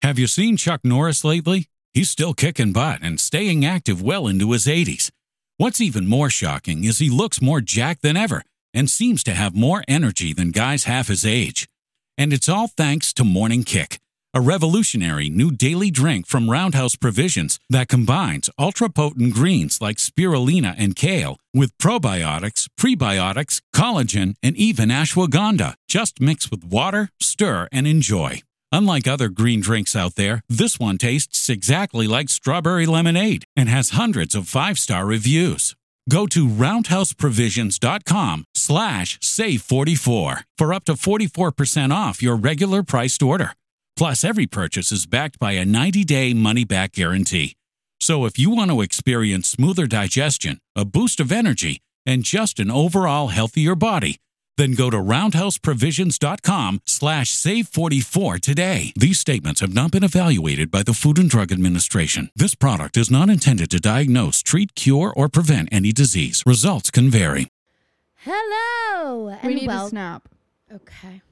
Have you seen Chuck Norris lately? He's still kicking butt and staying active well into his 80s. What's even more shocking is he looks more jacked than ever and seems to have more energy than guys half his age. And it's all thanks to Morning Kick, a revolutionary new daily drink from Roundhouse Provisions that combines ultra-potent greens like spirulina and kale with probiotics, prebiotics, collagen, and even ashwagandha. Just mix with water, stir, and enjoy. Unlike other green drinks out there, this one tastes exactly like strawberry lemonade and has hundreds of 5-star reviews. Go to roundhouseprovisions.com/save44 for up to 44% off your regular priced order. Plus, every purchase is backed by a 90-day money-back guarantee. So if you want to experience smoother digestion, a boost of energy, and just an overall healthier body, then go to roundhouseprovisions.com/save44 today. These statements have not been evaluated by the Food and Drug Administration. This product is not intended to diagnose, treat, cure, or prevent any disease. Results can vary. Hello. We need to snap. Okay.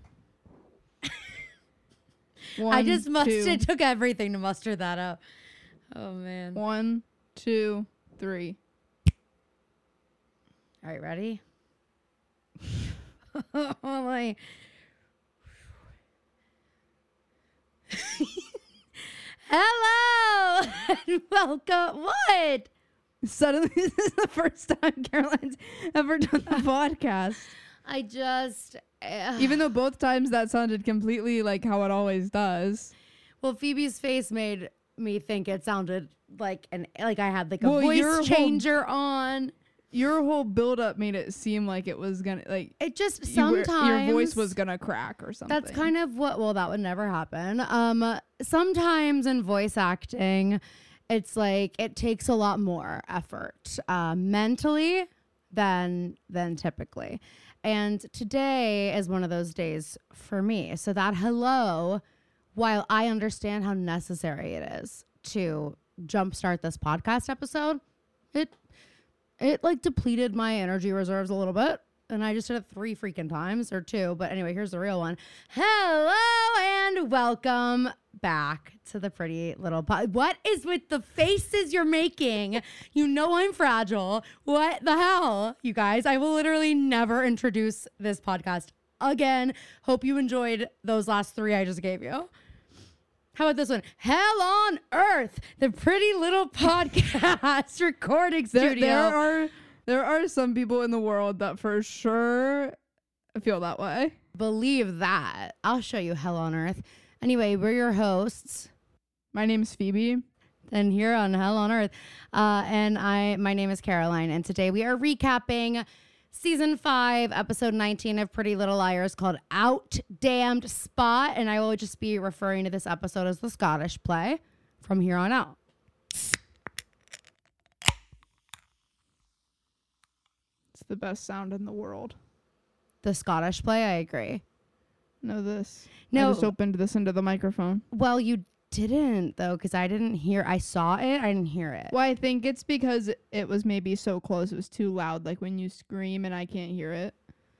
One, It took everything to muster that up. Oh, man. 1, 2, 3. All right, ready? Oh my. Hello and welcome. What? Suddenly, this is the first time Caroline's ever done the podcast. I just. Even though both times that sounded completely like how it always does. Well, Phoebe's face made me think it sounded like I had like a Well, voice changer on. Your whole build-up made it seem like it was gonna It just sometimes your voice was gonna crack or something. That's kind of what. Well, that would never happen. Sometimes in voice acting, it's like it takes a lot more effort mentally than typically. And today is one of those days for me. So that hello, while I understand how necessary it is to jumpstart this podcast episode, it like depleted my energy reserves a little bit. And I just did it 3 freaking times or 2. But anyway, here's the real one. Hello and welcome back to the Pretty Little Pod. What is with the faces you're making? You know I'm fragile. What the hell, you guys? I will literally never introduce this podcast again. Hope you enjoyed those last 3 I just gave you. How about this one? Hell on Earth, the Pretty Little Podcast recording studio. There are some people in the world that for sure feel that way. Believe that. I'll show you Hell on Earth. Anyway, we're your hosts. My name's Phoebe. And here on Hell on Earth. My name is Caroline. And today we are recapping Season 5, Episode 19 of Pretty Little Liars called Out Damned Spot. And I will just be referring to this episode as the Scottish play from here on out. It's the best sound in the world. The Scottish play, I agree. No, this. No. I just opened this into the microphone. Well, you didn't, though, because I didn't hear. I saw it. I didn't hear it. Well, I think it's because it was maybe so close. It was too loud, like when you scream and I can't hear it.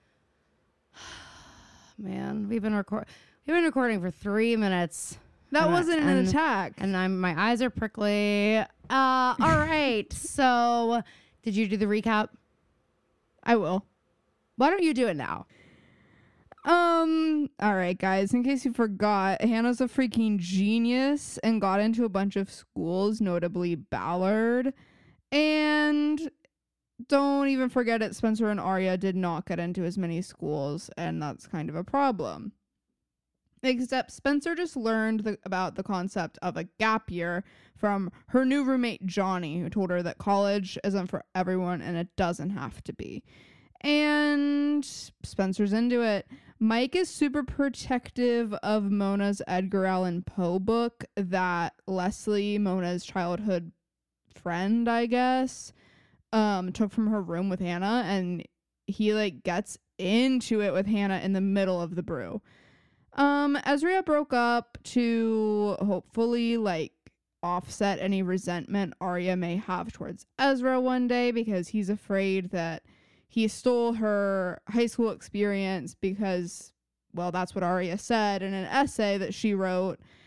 Man, we've been recording for 3 minutes. That wasn't an attack. And my eyes are prickly. All right. So, did you do the recap? I will. Why don't you do it now? All right, guys, in case you forgot, Hannah's a freaking genius and got into a bunch of schools, notably Ballard. And don't even forget it, Spencer and Arya did not get into as many schools, and that's kind of a problem. Except Spencer just learned about the concept of a gap year from her new roommate, Johnny, who told her that college isn't for everyone and it doesn't have to be. And Spencer's into it. Mike is super protective of Mona's Edgar Allan Poe book that Leslie, Mona's childhood friend, I guess, took from her room with Hannah, and he like gets into it with Hannah in the middle of the brew. Ezra broke up to hopefully like offset any resentment Arya may have towards Ezra one day, because he's afraid that he stole her high school experience because, well, that's what Arya said in an essay that she wrote.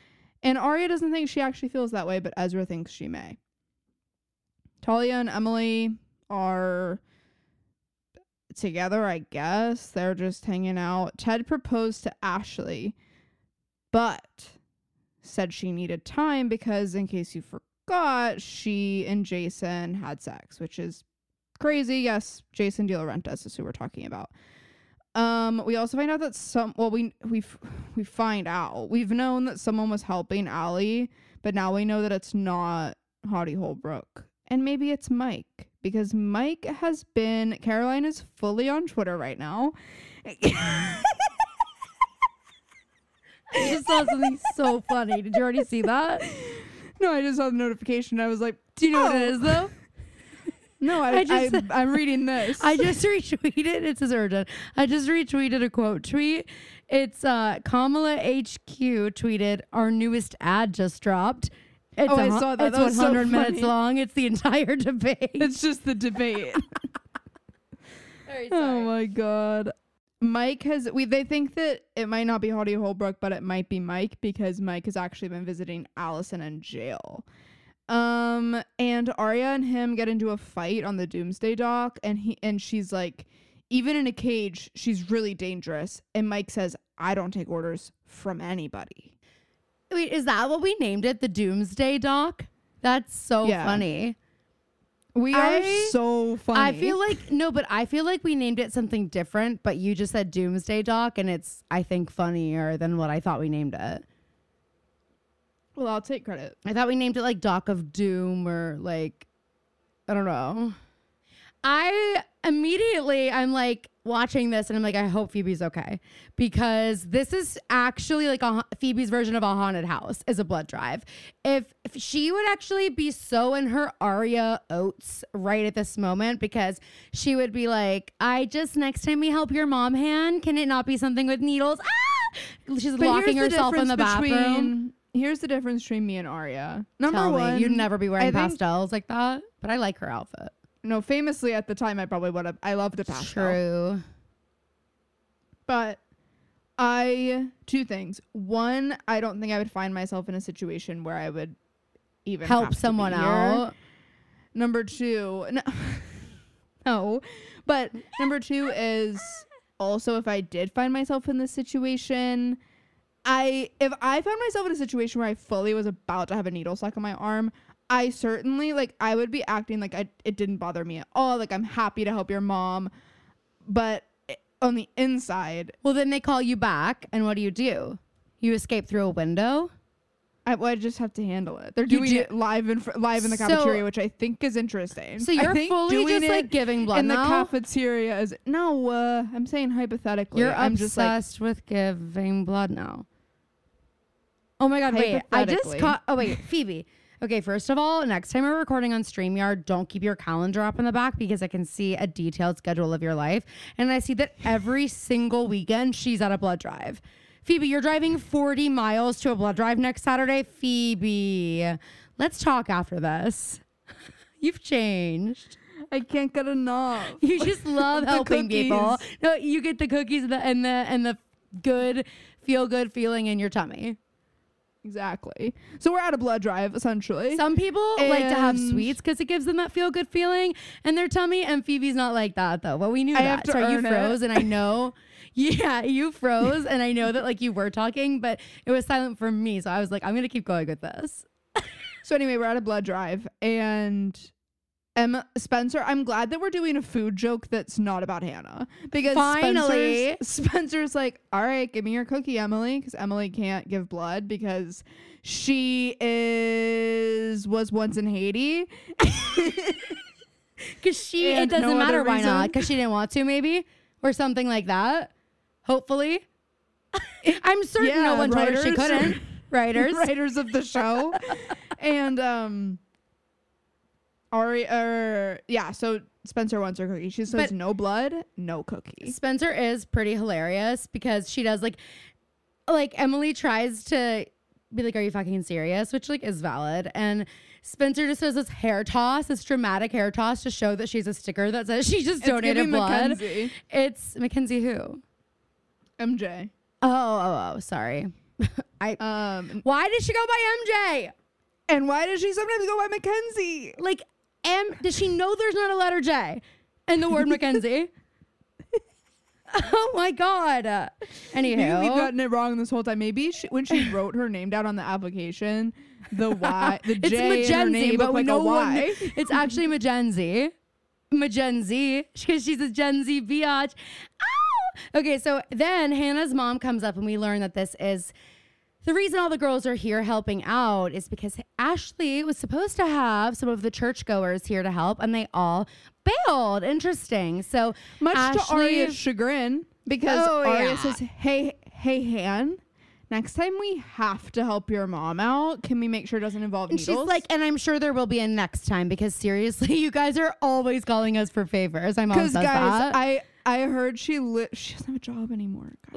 And Arya doesn't think she actually feels that way, but Ezra thinks she may. Talia and Emily are together, I guess. They're just hanging out. Ted proposed to Ashley, but said she needed time because, in case you forgot, she and Jason had sex, which is crazy. Yes, Jason De Laurentiis is who we're talking about. We also find out that we find out. We've known that someone was helping Allie, but now we know that it's not Hottie Holbrook. And maybe it's Mike, because Mike has been... Caroline is fully on Twitter right now. I just saw something so funny. Did you already see that? No, I just saw the notification. I was like, do you know what it is, though? No, I'm reading this. I just retweeted. It says urgent. I just retweeted a quote tweet. It's Kamala HQ tweeted, "Our newest ad just dropped." It's I saw that. It's That was 100 so minutes funny. long. It's the entire debate. It's just the debate. Oh my god. Mike has they think that it might not be Hottie Holbrook, but it might be Mike, because Mike has actually been visiting Allison in jail. And Arya and him get into a fight on the Doomsday Dock, and she's like, even in a cage, she's really dangerous. And Mike says, "I don't take orders from anybody." Wait, is that what we named it? The Doomsday Dock? That's so funny. We are so funny. I feel like we named it something different, but you just said Doomsday Dock, and it's, I think, funnier than what I thought we named it. Well, I'll take credit. I thought we named it like Dock of Doom, or like, I don't know. I'm like watching this and I'm like, I hope Phoebe's okay, because this is actually like Phoebe's version of a haunted house is a blood drive. If she would actually be so in her Arya oats right at this moment, because she would be like, next time we help your mom hand, can it not be something with needles? She's locking herself in the bathroom. Here's the difference between me and Arya. Number Tell one, me, you'd never be wearing pastels like that, but I like her outfit. No, famously at the time, I probably would have. I loved the pastel. True. But two things. One, I don't think I would find myself in a situation where I would even help someone out. Number two, no. But number two is also, if I did find myself in this situation, if I found myself in a situation where I fully was about to have a needle stuck on my arm, I certainly, I would be acting like it didn't bother me at all. Like, I'm happy to help your mom. But on the inside... Well, then they call you back, and what do? You escape through a window? I just have to handle it. They're doing it live in the cafeteria, which I think is interesting. So you're fully just, like, giving blood in now? the cafeteria is... No, I'm saying hypothetically. You're I'm obsessed with giving blood now. Oh, my God, wait. I just caught... Oh, wait, Phoebe... Okay, first of all, next time we're recording on StreamYard, don't keep your calendar up in the back, because I can see a detailed schedule of your life. And I see that every single weekend she's at a blood drive. Phoebe, you're driving 40 miles to a blood drive next Saturday. Phoebe, let's talk after this. You've changed. I can't get enough. You just love helping people. No, you get the cookies and the good, feel good feeling in your tummy. Exactly. So we're at a blood drive, essentially. Some people like to have sweets because it gives them that feel good feeling in their tummy, and Phoebe's not like that, though. Well, we knew that. Sorry, you froze, and I know. Yeah, you froze, and I know that you were talking, but it was silent for me, so I was like, I'm gonna keep going with this. So anyway, we're at a blood drive, and Spencer, I'm glad that we're doing a food joke that's not about Hannah, because finally Spencer's like, all right, give me your cookie, Emily, because Emily can't give blood because she was once in Haiti. Because it doesn't matter why not, because she didn't want to, maybe, or something like that. Hopefully. I'm certain no one told her she couldn't. Writers of the show. And so Spencer wants her cookie. She says no blood, no cookie. Spencer is pretty hilarious because she does like Emily tries to be like, are you fucking serious? Which is valid. And Spencer just does this dramatic hair toss to show that she's a sticker that says she just donated blood. Mackenzie. It's Mackenzie who? MJ. Oh, sorry. Why did she go by MJ? And why does she sometimes go by Mackenzie? Like, does she know there's not a letter J in the word Mackenzie? Oh my God. Anywho. Maybe we've gotten it wrong this whole time. Maybe when she wrote her name down on the application, the Y, the J in her name looked like a Y. It's actually Magenzie. Because she's a Gen Z biatch. Ow! Okay, so then Hannah's mom comes up and we learn that this is the reason all the girls are here helping out is because Ashley was supposed to have some of the churchgoers here to help and they all bailed. Interesting. So much Ashley, to Aria's chagrin, because Aria says, hey, Han, next time we have to help your mom out, can we make sure it doesn't involve needles? She's like, and I'm sure there will be a next time because seriously, you guys are always calling us for favors. My mom says guys, that. I heard she doesn't have a job anymore, guys.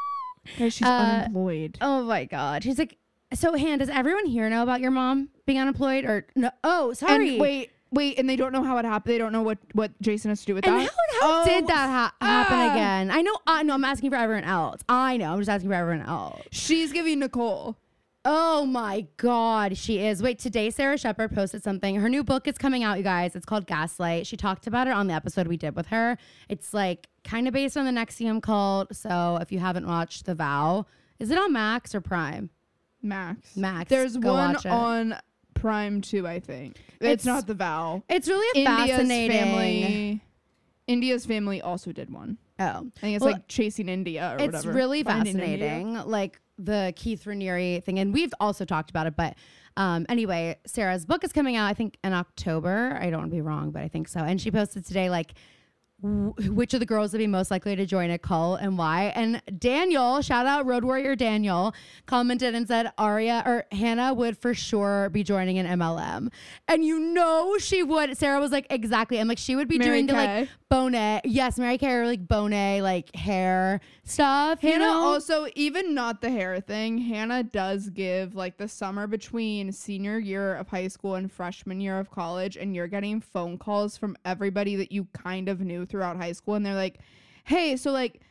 Guys, she's unemployed. Oh my God. She's like, so Han, does everyone here know about your mom being unemployed or no? Oh, sorry. And wait, and they don't know how it happened. They don't know what Jason has to do with and that. How did that happen again? I know. No, I'm asking for everyone else. I know. I'm just asking for everyone else. She's giving Nicole. Oh my God, she is. Wait, today Sarah Shepard posted something. Her new book is coming out, you guys. It's called Gaslight. She talked about it on the episode we did with her. It's like kind of based on the NXIVM cult. So if you haven't watched The Vow, is it on Max or Prime? Max. Go There's one watch it. on Prime too, I think. It's not The Vow. It's really a fascinating. India's Family also did one. Oh. I think it's like Chasing India or whatever. It's really Finding fascinating. India. Like the Keith Raniere thing. And we've also talked about it. But anyway, Sarah's book is coming out, I think, in October. I don't want to be wrong, but I think so. And she posted today, like, which of the girls would be most likely to join a cult and why. And Daniel, shout out Road Warrior Daniel, commented and said Hannah would for sure be joining an MLM. And you know she would. Sarah was like, exactly. And like she would be Mary doing the Kay. like Bonet. Yes, Mary Kay, or like Bonet, like hair stuff. Hannah you know? also, even not the hair thing, Hannah does give like the summer between senior year of high school and freshman year of college, and you're getting phone calls from everybody that you kind of knew throughout high school, and they're like, hey, so like,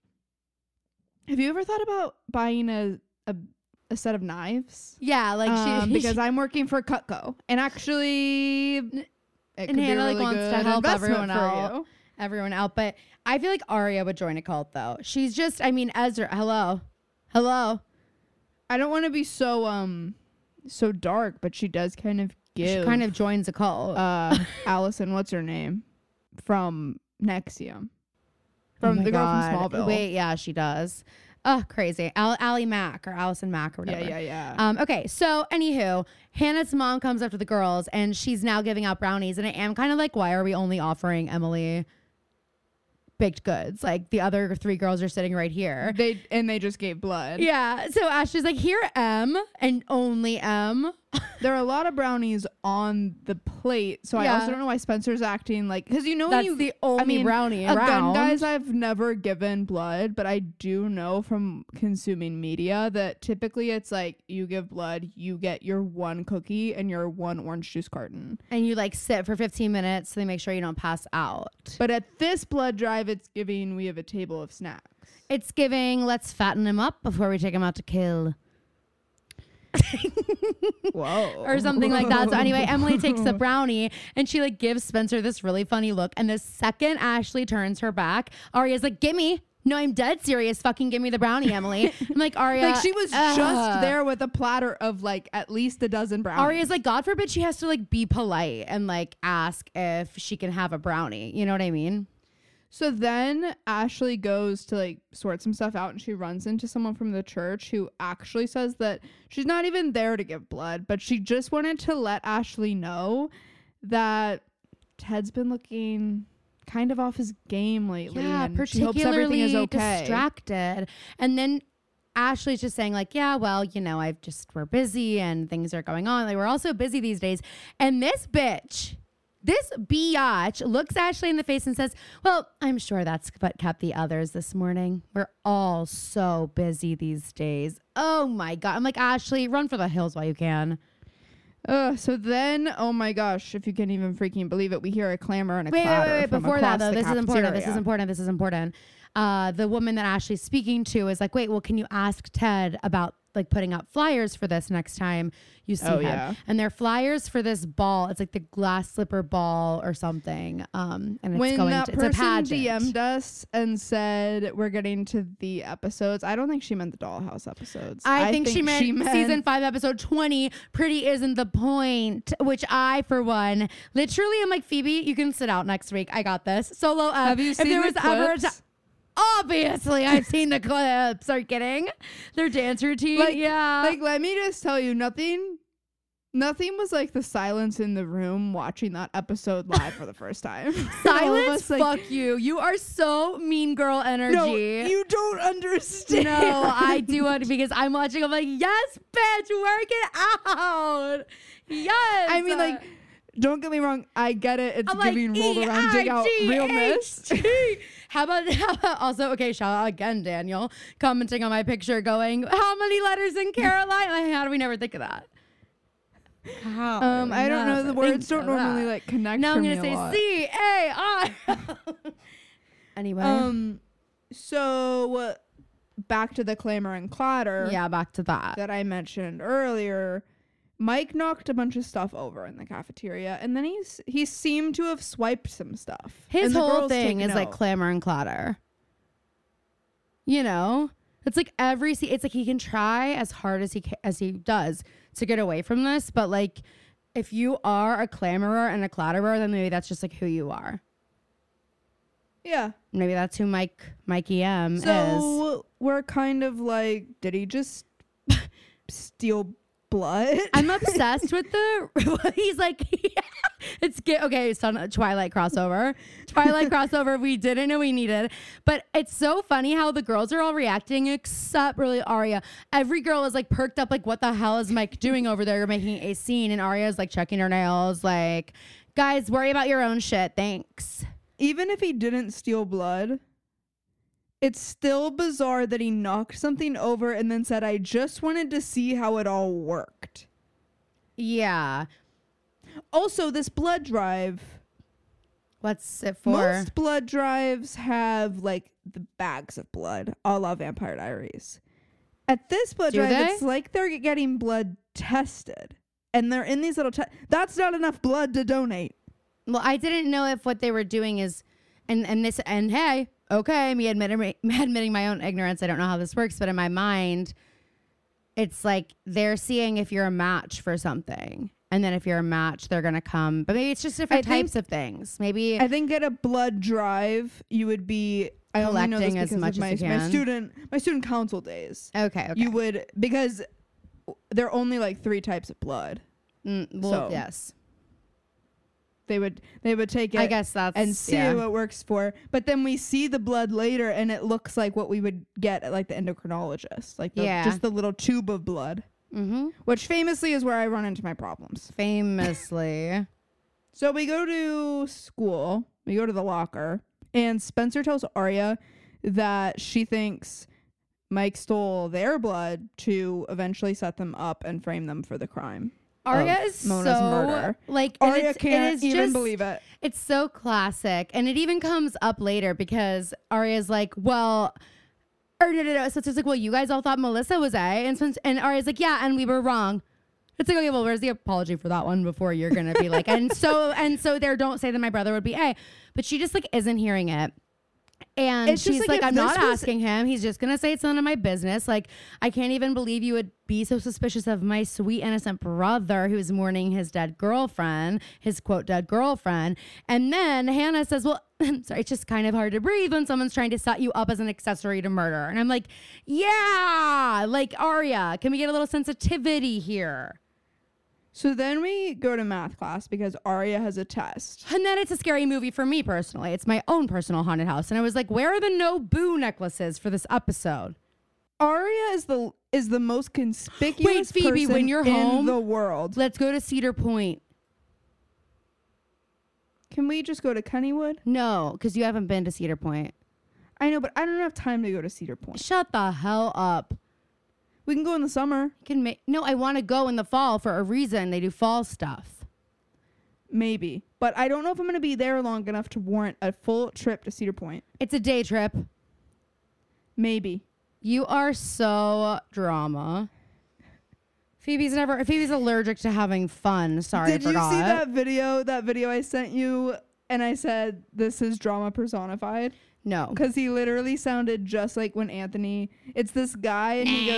have you ever thought about buying a set of knives? Yeah, like because I'm working for Cutco, and actually it and could be Hannah a like really wants to good help investment everyone out. But I feel like Aria would join a cult though. She's just, I mean, Ezra, hello. I don't want to be so dark, but she does kind of give. She kind of joins a cult. Allison, what's her name? From NXIVM. From the girl from Smallville. Wait, yeah, she does. Oh, crazy. Allie Mack or Allison Mack or whatever. Yeah. Okay, so anywho, Hannah's mom comes up to the girls and she's now giving out brownies. And I am kind of like, why are we only offering Emily baked goods? Like the other three girls are sitting right here. They just gave blood. Yeah. So Ashley's like, here, M, and only M. There are a lot of brownies on the plate, so I also don't know why Spencer's acting like, because you know that's the only brownie around. Again, guys, I've never given blood, but I do know from consuming media that typically it's like you give blood, you get your one cookie and your one orange juice carton, and you like sit for 15 minutes so they make sure you don't pass out. But at this blood drive, it's giving we have a table of snacks. It's giving let's fatten him up before we take him out to kill. Whoa. Or something like that. So anyway, Emily takes the brownie and she like gives Spencer this really funny look. And the second Ashley turns her back, Aria's like, gimme. No, I'm dead serious. Fucking give me the brownie, Emily. I'm like, Aria. Like she was just there with a platter of like at least a dozen brownies. Aria's like, God forbid she has to like be polite and like ask if she can have a brownie. You know what I mean? So then Ashley goes to like sort some stuff out and she runs into someone from the church who actually says that she's not even there to give blood, but she just wanted to let Ashley know that Ted's been looking kind of off his game lately. Yeah, and particularly she hopes everything is okay. Distracted. And then Ashley's just saying like, yeah, well, you know, we're busy and things are going on. Like we're also busy these days. And this biatch looks Ashley in the face and says, well, I'm sure that's what kept the others this morning. We're all so busy these days. Oh my God. I'm like, Ashley, run for the hills while you can. So then, oh my gosh, if you can even freaking believe it, we hear a clamor and a clatter. Wait. From Before that, across though, the this is important. cafeteria. This is important. the woman that Ashley's speaking to is like, wait, well, can you ask Ted about like putting up flyers for this next time you see him? Yeah. And they're flyers for this ball. It's like the glass slipper ball or something. And it's When going that to, it's a person pageant. DM'd us and said we're getting to the episodes, I don't think she meant the Dollhouse episodes. I think she meant season 5, episode 20. Pretty isn't the point, which I, for one, literally am like, Phoebe, you can sit out next week. I got this. Solo F. Have you seen there the was ever a clips? Obviously, I've seen the clips. Are you kidding? Their dance routine. Like, let me just tell you, nothing was like the silence in the room watching that episode live for the first time. All of silence. us, like, Fuck you. You are so mean girl energy. no, you don't understand. No, I do because I'm watching. I'm like, yes, bitch, work it out. Yes. I mean, like, don't get me wrong. I get it. It's I'm like, giving rolled around, dig out realness. EIGHT. How about also, okay, shout out again, Daniel, commenting on my picture going, how many letters in Caroline? Like, how do we never think of that? How? I don't know. The words don't normally like connect. Now for I'm me going to a say lot. C-A-I. Anyway. So back to the clamor and clatter. Yeah, back to that. That I mentioned earlier. Mike knocked a bunch of stuff over in the cafeteria, and then he seemed to have swiped some stuff. His And the whole girls thing take is like note. clamor and clatter. You know, it's like it's like he can try as hard as he does to get away from this, but like if you are a clamorer and a clatterer, then maybe that's just like who you are. Yeah. Maybe that's who Mikey M is. So we're kind of like, did he just steal blood? I'm obsessed with he's like, okay, it's on a Twilight crossover we didn't know we needed, but it's so funny how the girls are all reacting except really Aria. Every girl is like perked up like, what the hell is Mike doing over there? You're making a scene. And Aria is like checking her nails like, guys, worry about your own shit, thanks. Even if he didn't steal blood, it's still bizarre that he knocked something over and then said, I just wanted to see how it all worked. Yeah. Also, this blood drive, What's it for? most blood drives have like the bags of blood, a la Vampire Diaries. At this blood Do drive, they? it's like they're getting blood tested. And they're in these little that's not enough blood to donate. Well, I didn't know if what they were doing is, and hey, okay, me admitting my own ignorance. I don't know how this works, but in my mind, it's like they're seeing if you're a match for something. And then if you're a match, they're going to come. But maybe it's just different types of things. Maybe I think at a blood drive, you would be I only know this collecting as because much of as you my can. my student council days. Okay. You would, because there are only like 3 types of blood. Well, yes. They would take it, I guess that's and see what it works for. But then we see the blood later, and it looks like what we would get at like the endocrinologist, like just the little tube of blood, which famously is where I run into my problems. Famously. So we go to school, we go to the locker, and Spencer tells Arya that she thinks Mike stole their blood to eventually set them up and frame them for the crime. Arya is Mona's murder. Like, Arya can't it is even just, believe it. It's so classic, and it even comes up later because Arya's like, well, or no. So it's like, well, you guys all thought Melissa was A, and Arya's like, yeah, and we were wrong. It's like, okay, well, where's the apology for that one before you're gonna be like, and so there, don't say that my brother would be A, but she just like isn't hearing it. And It's just she's like, like, if I'm this not was- asking him. He's just going to say it's none of my business. Like, I can't even believe you would be so suspicious of my sweet, innocent brother who's mourning his dead girlfriend, his quote, dead girlfriend. And then Hannah says, well, I'm sorry, it's just kind of hard to breathe when someone's trying to set you up as an accessory to murder. And I'm like, yeah, like Arya, can we get a little sensitivity here? So then we go to math class because Arya has a test. And then it's a scary movie for me personally. It's my own personal haunted house. And I was like, where are the no boo necklaces for this episode? Arya is the most conspicuous Wait, Phoebe, person when you're in home, the world. Let's go to Cedar Point. Can we just go to Kennywood? No, because you haven't been to Cedar Point. I know, but I don't have time to go to Cedar Point. Shut the hell up. We can go in the summer. No, I want to go in the fall for a reason. They do fall stuff. Maybe. But I don't know if I'm going to be there long enough to warrant a full trip to Cedar Point. It's a day trip. Maybe. You are so drama. Phoebe's allergic to having fun. Sorry, Did I forgot. you see that video? That video I sent you, and I said this is drama personified. No. Because he literally sounded just like when Anthony. It's this guy, and he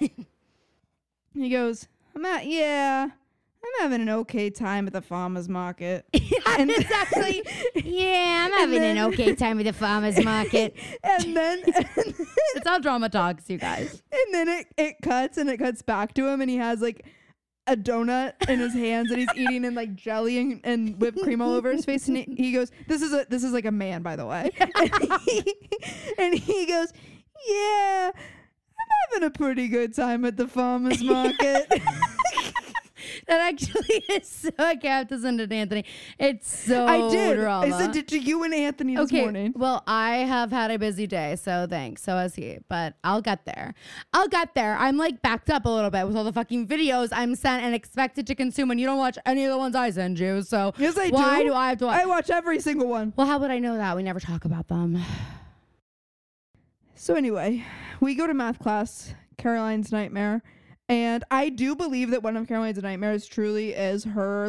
goes, I'm having an okay time at the farmer's market. And it's actually, I'm having an okay time at the farmer's market. And then It's how drama talks, you guys. and then it cuts back to him, and he has like a donut in his hands, and he's eating and like jelly and whipped cream all over his face, and he goes, this is like a man, by the way. And he goes, yeah, I'm having a pretty good time at the farmer's market. That actually is so, I have to send it to Anthony. It's so I did. drama. I sent it to you and Anthony this morning. Well, I have had a busy day, so thanks. So has he. But I'll get there. I'm like backed up a little bit with all the fucking videos I'm sent and expected to consume, and you don't watch any of the ones I send you. So Yes, I why do. do I have to watch? I watch every single one. Well, how would I know that? We never talk about them. So anyway, we go to math class, Caroline's nightmare. And I do believe that one of Caroline's nightmares truly is her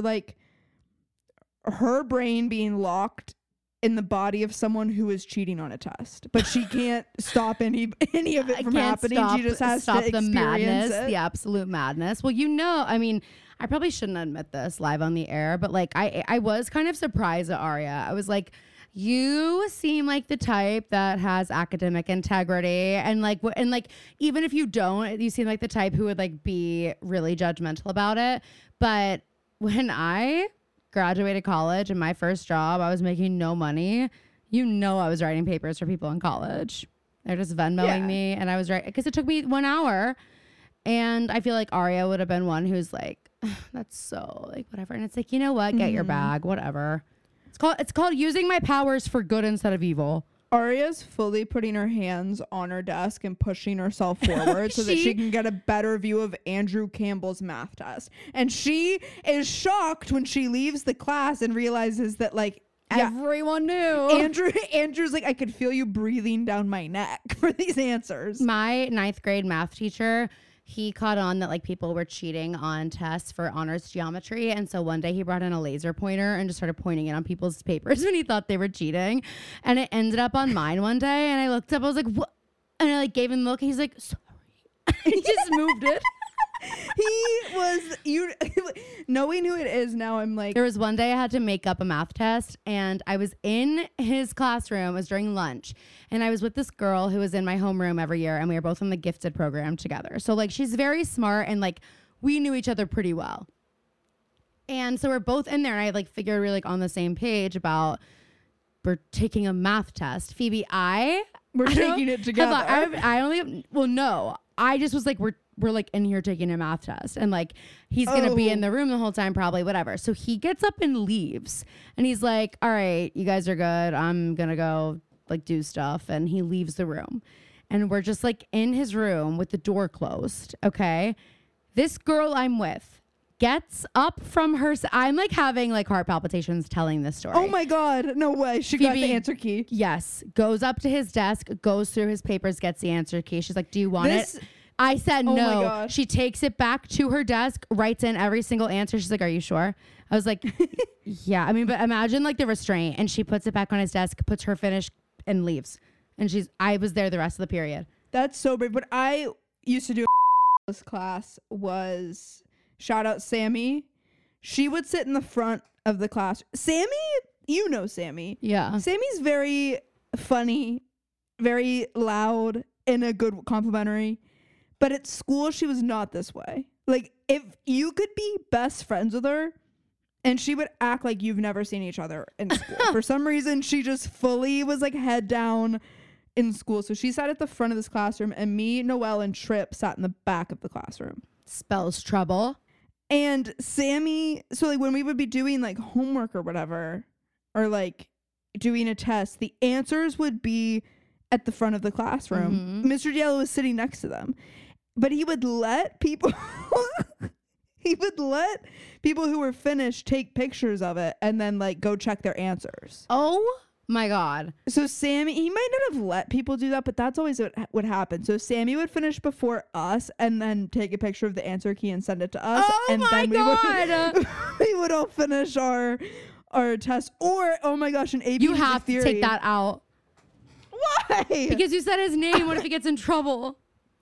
brain being locked in the body of someone who is cheating on a test, but she can't stop any of it from happening. She just has to the experience madness, it. the absolute madness. Well, I mean, I probably shouldn't admit this live on the air, but like I was kind of surprised at Aria. I was like, you seem like the type that has academic integrity, and like even if you don't, you seem like the type who would like be really judgmental about it. But when I graduated college and my first job, I was making no money. I was writing papers for people in college. They're just Venmoing me, and I was writing because it took me 1 hour. And I feel like Aria would have been one who's like, that's so like whatever. And it's like, you know what? Get your bag, whatever. It's called using my powers for good instead of evil. Aria's fully putting her hands on her desk and pushing herself forward so that she can get a better view of Andrew Campbell's math test. And she is shocked when she leaves the class and realizes that like everyone knew. Andrew's like, I could feel you breathing down my neck for these answers. My 9th grade math teacher, he caught on that like people were cheating on tests for honors geometry. And so one day he brought in a laser pointer and just started pointing it on people's papers when he thought they were cheating. And it ended up on mine one day. And I looked up, I was like, what? And I like gave him the look. He's like, sorry. He just moved it. Knowing who it is now, I'm like, there was one day I had to make up a math test, and I was in his classroom. It was during lunch, and I was with this girl who was in my homeroom every year, and we were both in the gifted program together. So like she's very smart, and like we knew each other pretty well. And so we're both in there, and I like figured we're like on the same page about we're taking a math test. Phoebe, we're taking it together. I just was like, we're like in here taking a math test, and like he's gonna be in the room the whole time, probably, whatever. So he gets up and leaves, and he's like, all right, you guys are good, I'm gonna go like do stuff. And he leaves the room, and we're just like in his room with the door closed. Okay, this girl I'm with gets up from her I'm like having like heart palpitations telling this story. Oh my God, no way. She got the answer key. Yes, goes up to his desk, goes through his papers, gets the answer key. She's like, do you want it? I said no. My gosh. She takes it back to her desk, writes in every single answer. She's like, are you sure? I was like, yeah. I mean, but imagine like the restraint. And she puts it back on his desk, puts her finish, and leaves. And I was there the rest of the period. That's so brave. What I used to do in this class was, shout out Sammy. She would sit in the front of the class. Sammy, you know Sammy. Yeah. Sammy's very funny, very loud, and a good complimentary. But at school, she was not this way. Like, if you could be best friends with her, and she would act like you've never seen each other in school. For some reason, she just fully was like head down in school. So she sat at the front of this classroom, and me, Noelle, and Trip sat in the back of the classroom. Spells trouble. And Sammy, so like when we would be doing like homework or whatever, or like doing a test, the answers would be at the front of the classroom. Mr. Diallo was sitting next to them. But he would let people who were finished take pictures of it and then like go check their answers. Oh My God. So Sammy, he might not have let people do that, but that's always what would happen. So Sammy would finish before us and then take a picture of the answer key and send it to us. Oh and my then God. We would all finish our test. Or, oh my gosh, an AP You music have to theory. take that out. Why? Because you said his name. What if he gets in trouble?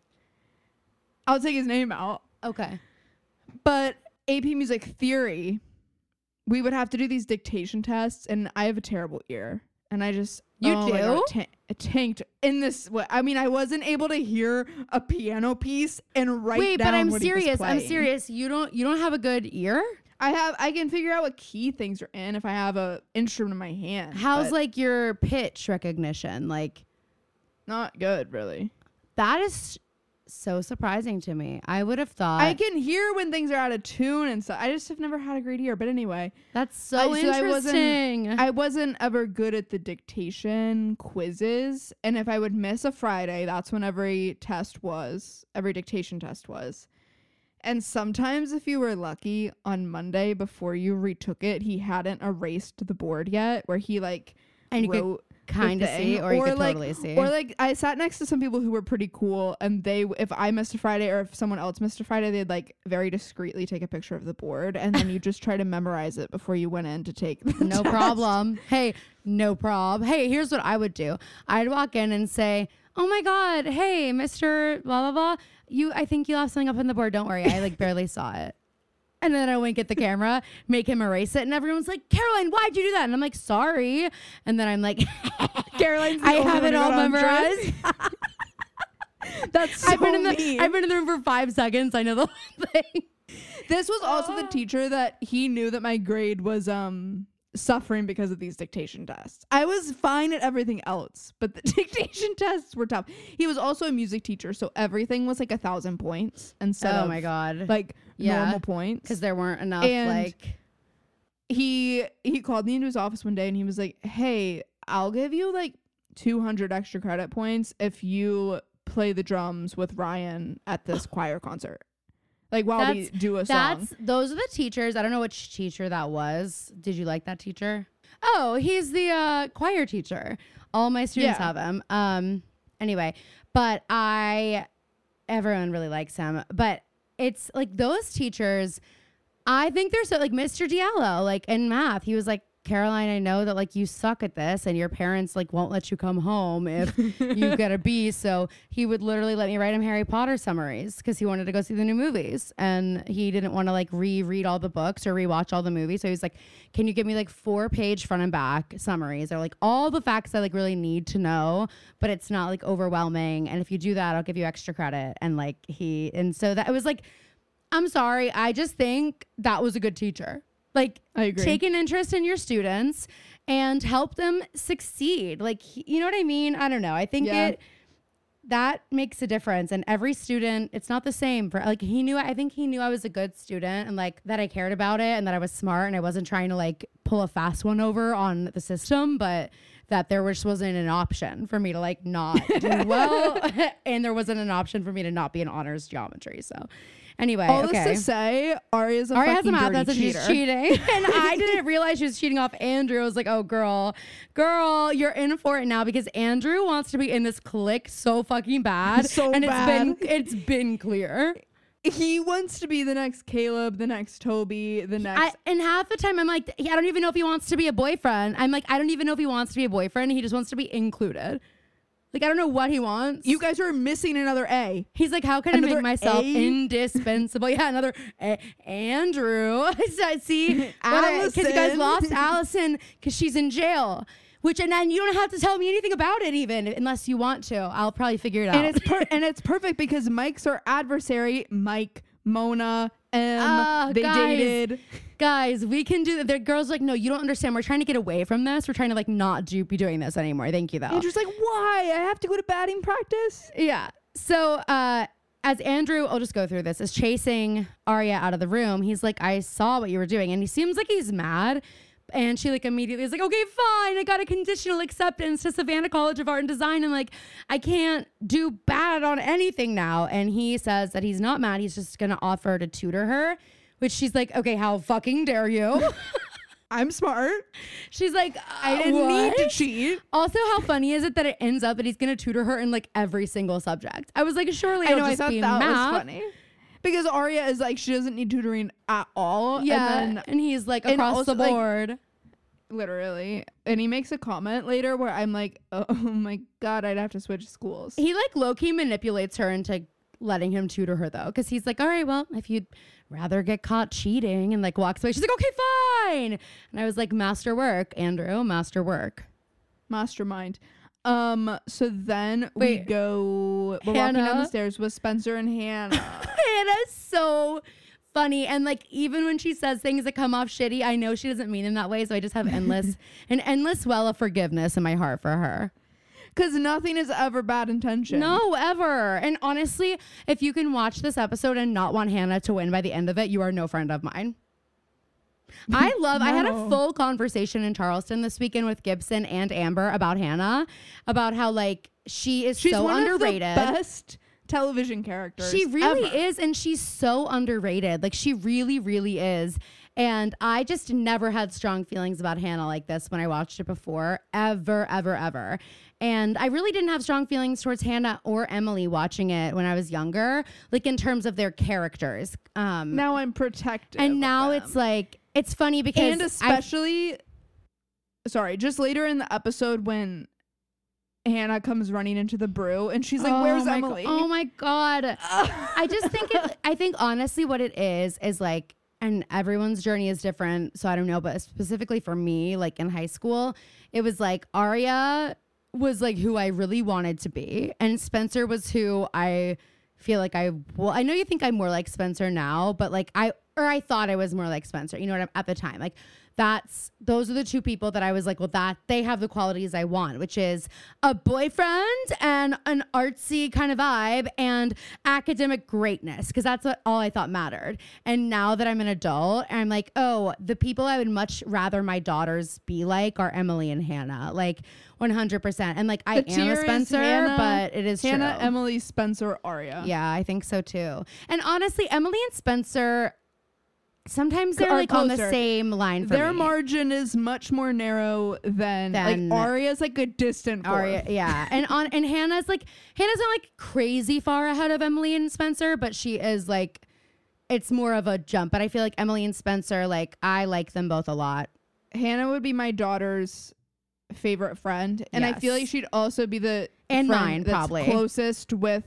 I'll take his name out. Okay. But AP music theory, we would have to do these dictation tests, and I have a terrible ear. And I just You my do? God, tanked in this way. I mean, I wasn't able to hear a piano piece and write Wait, down but I'm what he was serious. I'm playing. serious. You don't have a good ear? I can figure out what key things are in if I have a instrument in my hand. How's but like your pitch recognition? Like not good, really. that is so surprising to me. I would have thought I can hear when things are out of tune and stuff. I just have never had a great ear. But anyway, that's so interesting. I wasn't ever good at the dictation quizzes, and if I would miss a Friday, that's when every dictation test was. And sometimes if you were lucky on Monday before you retook it, he hadn't erased the board yet, where he like And you could wrote kind of see, or you could totally see. Or like I sat next to some people who were pretty cool, and if I missed a Friday or if someone else missed a Friday, they'd like very discreetly take a picture of the board, and then you just try to memorize it before you went in to take the No test. problem. Hey, no prob. Hey, here's what I would do. I'd walk in and say, "Oh my God, hey, Mr. blah blah blah. I think you left something up on the board. Don't worry, I like barely saw it." And then I wink at the camera, make him erase it, and everyone's like, "Caroline, why'd you do that?" And I'm like, "Sorry." And then I'm like, Caroline's the I only have one it who all got on track. memorized. That's so I've been in mean. the room for 5 seconds. I know the whole thing. This was also the teacher that he knew that my grade was suffering because of these dictation tests. I was fine at everything else, but the dictation tests were tough. He was also a music teacher, so everything was like 1,000 points instead Oh of my God. like Yeah. normal points. Because there weren't enough And like he called me into his office one day and he was like, "Hey, I'll give you like 200 extra credit points if you play the drums with Ryan at this choir concert. Like while we do a song." Those are the teachers. I don't know which teacher that was. Did you like that teacher? Oh, he's the choir teacher. All my students Yeah. have him. Anyway, but everyone really likes him. But it's like those teachers, I think they're so like Mr. Diallo, like in math, he was like, "Caroline, I know that like you suck at this and your parents like won't let you come home if you get a B." So he would literally let me write him Harry Potter summaries because he wanted to go see the new movies and he didn't want to like reread all the books or rewatch all the movies. So he was like, "Can you give me like 4-page front and back summaries or like all the facts I like really need to know, but it's not like overwhelming. And if you do that, I'll give you extra credit." And like and so that it was like, I'm sorry. I just think that was a good teacher. Like, I agree. take an interest in your students and help them succeed. Like, you know what I mean? I don't know. I think that makes a difference. And every student, it's not the same for like, I think he knew I was a good student and like that I cared about it and that I was smart and I wasn't trying to like pull a fast one over on the system, but that there just wasn't an option for me to like not do well. And there wasn't an option for me to not be in honors geometry. So anyway, All okay. this to say, Aria's a Aria has a fucking math dirty test and she's cheater. cheating. And I didn't realize she was cheating off Andrew. I was like, "Oh, girl, you're in for it now," because Andrew wants to be in this clique so fucking bad. So and bad. it's been clear. He wants to be the next Caleb, the next Toby, the next. And half the time I'm like, I don't even know if he wants to be a boyfriend. I'm like, I don't even know if he wants to be a boyfriend. He just wants to be included. Like, I don't know what he wants. You guys are missing another A. He's like, "How can I Another make myself A? indispensable?" Yeah, another Andrew. See, because you guys Allison. lost Allison because she's in jail. And then you don't have to tell me anything about it, even unless you want to. I'll probably figure it out. And it's perfect because Mike's our adversary. Mike, Mona, they guys. dated. Guys, we can do that. The girls are like, "No, you don't understand. We're trying to get away from this. We're trying to like not be doing this anymore. Thank you, though." Andrew's like, "Why? I have to go to batting practice." Yeah. So as Andrew, I'll just go through this, is chasing Aria out of the room, he's like, "I saw what you were doing." And he seems like he's mad. And she like immediately is like, "Okay, fine. I got a conditional acceptance to Savannah College of Art and Design. And like, I can't do bad on anything now." And he says that he's not mad. He's just going to offer to tutor her, which she's like, "Okay, how fucking dare you?" I'm smart. She's like, I didn't need to cheat. Also, how funny is it that it ends up that he's going to tutor her in like every single subject? I was like, surely it'll just be math. Was funny. Because Arya is like, she doesn't need tutoring at all. Yeah. And he's like across the board. Like, literally. And he makes a comment later where I'm like, oh my God, I'd have to switch schools. He like low-key manipulates her into letting him tutor her though. Because he's like, all right, well, if you'd rather get caught cheating, and like walks away. She's like, okay, fine. And I was like, master work, Andrew, master work. Mastermind. So then we're walking down the stairs with Spencer and Hannah. Hannah's so funny, and like even when she says things that come off shitty, I know she doesn't mean in that way, so I just have an endless well of forgiveness in my heart for her. Because nothing is ever bad intention. No, ever. And honestly, if you can watch this episode and not want Hannah to win by the end of it, you are no friend of mine. I had a full conversation in Charleston this weekend with Gibson and Amber about Hannah, about how like she's so underrated. Of the best television characters. She really ever. is, and she's so underrated. Like she really, really is. And I just never had strong feelings about Hannah like this when I watched it before, ever, ever, ever. And I really didn't have strong feelings towards Hannah or Emily watching it when I was younger, like in terms of their characters. Now I'm protective. And now it's like, it's funny because... And especially, just later in the episode when Hannah comes running into the brew and she's like, where's Emily? Oh my God. I just think, I think honestly what it is like, and everyone's journey is different, so I don't know, but specifically for me, like in high school, it was like Arya was like who I really wanted to be, and Spencer was who I feel like I know you think I'm more like Spencer now, but like I thought I was more like Spencer, you know what I'm at the time, like those are the two people that I was like, well, that they have the qualities I want, which is a boyfriend and an artsy kind of vibe and academic greatness, because that's all I thought mattered. And now that I'm an adult, I'm like, oh, the people I would much rather my daughters be like are Emily and Hannah, like 100%. And like I am a Spencer, but it is Hannah, true. Emily, Spencer, Arya. Yeah, I think so too. And honestly, Emily and Spencer, sometimes they're like closer. On the same line for Their me. margin is much more narrow than like Arya's like a distant fourth. Arya, yeah. And Hannah's not like crazy far ahead of Emily and Spencer, but she is like, it's more of a jump. But I feel like Emily and Spencer, like I like them both a lot. Hannah would be my daughter's favorite friend, and yes. I feel like she'd also be the and friend mine that's probably closest with,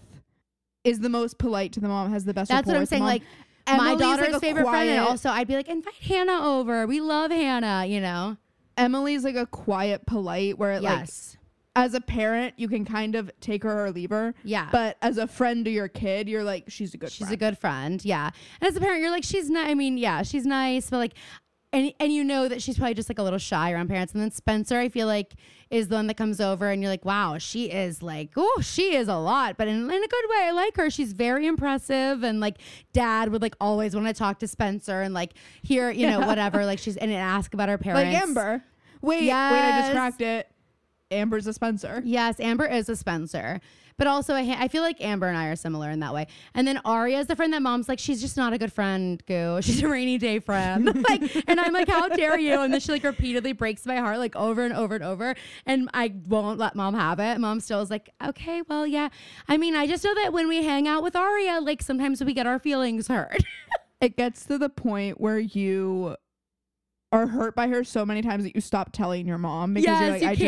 is the most polite to the mom, has the best. That's what I'm saying. Like Emily's my daughter's like favorite friend, and also I'd be like, invite Hannah over. We love Hannah, you know. Emily's like a quiet, polite, where like as a parent you can kind of take her or leave her. Yeah. But as a friend to your kid, you're like, she's a good friend. Yeah. And as a parent, you're like, she's nice. I mean, yeah, she's nice, but like, and you know that she's probably just like a little shy around parents. And then Spencer, I feel like, is the one that comes over and you're like, wow, she is like, oh, she is a lot, but in a good way. I like her. She's very impressive. And like dad would like always want to talk to Spencer and like hear, you know, whatever, like and ask about her parents. Like Amber. Wait, I just cracked it. Amber's a Spencer. Yes, Amber is a Spencer. But also, I feel like Amber and I are similar in that way. And then Arya is the friend that mom's like, she's just not a good friend, Goo. She's a rainy day friend. Like, and I'm like, how dare you? And then she like repeatedly breaks my heart like over and over and over. And I won't let mom have it. Mom still is like, okay, well, yeah. I mean, I just know that when we hang out with Arya, like sometimes we get our feelings hurt. It gets to the point where you are hurt by her so many times that you stop telling your mom because you're like, I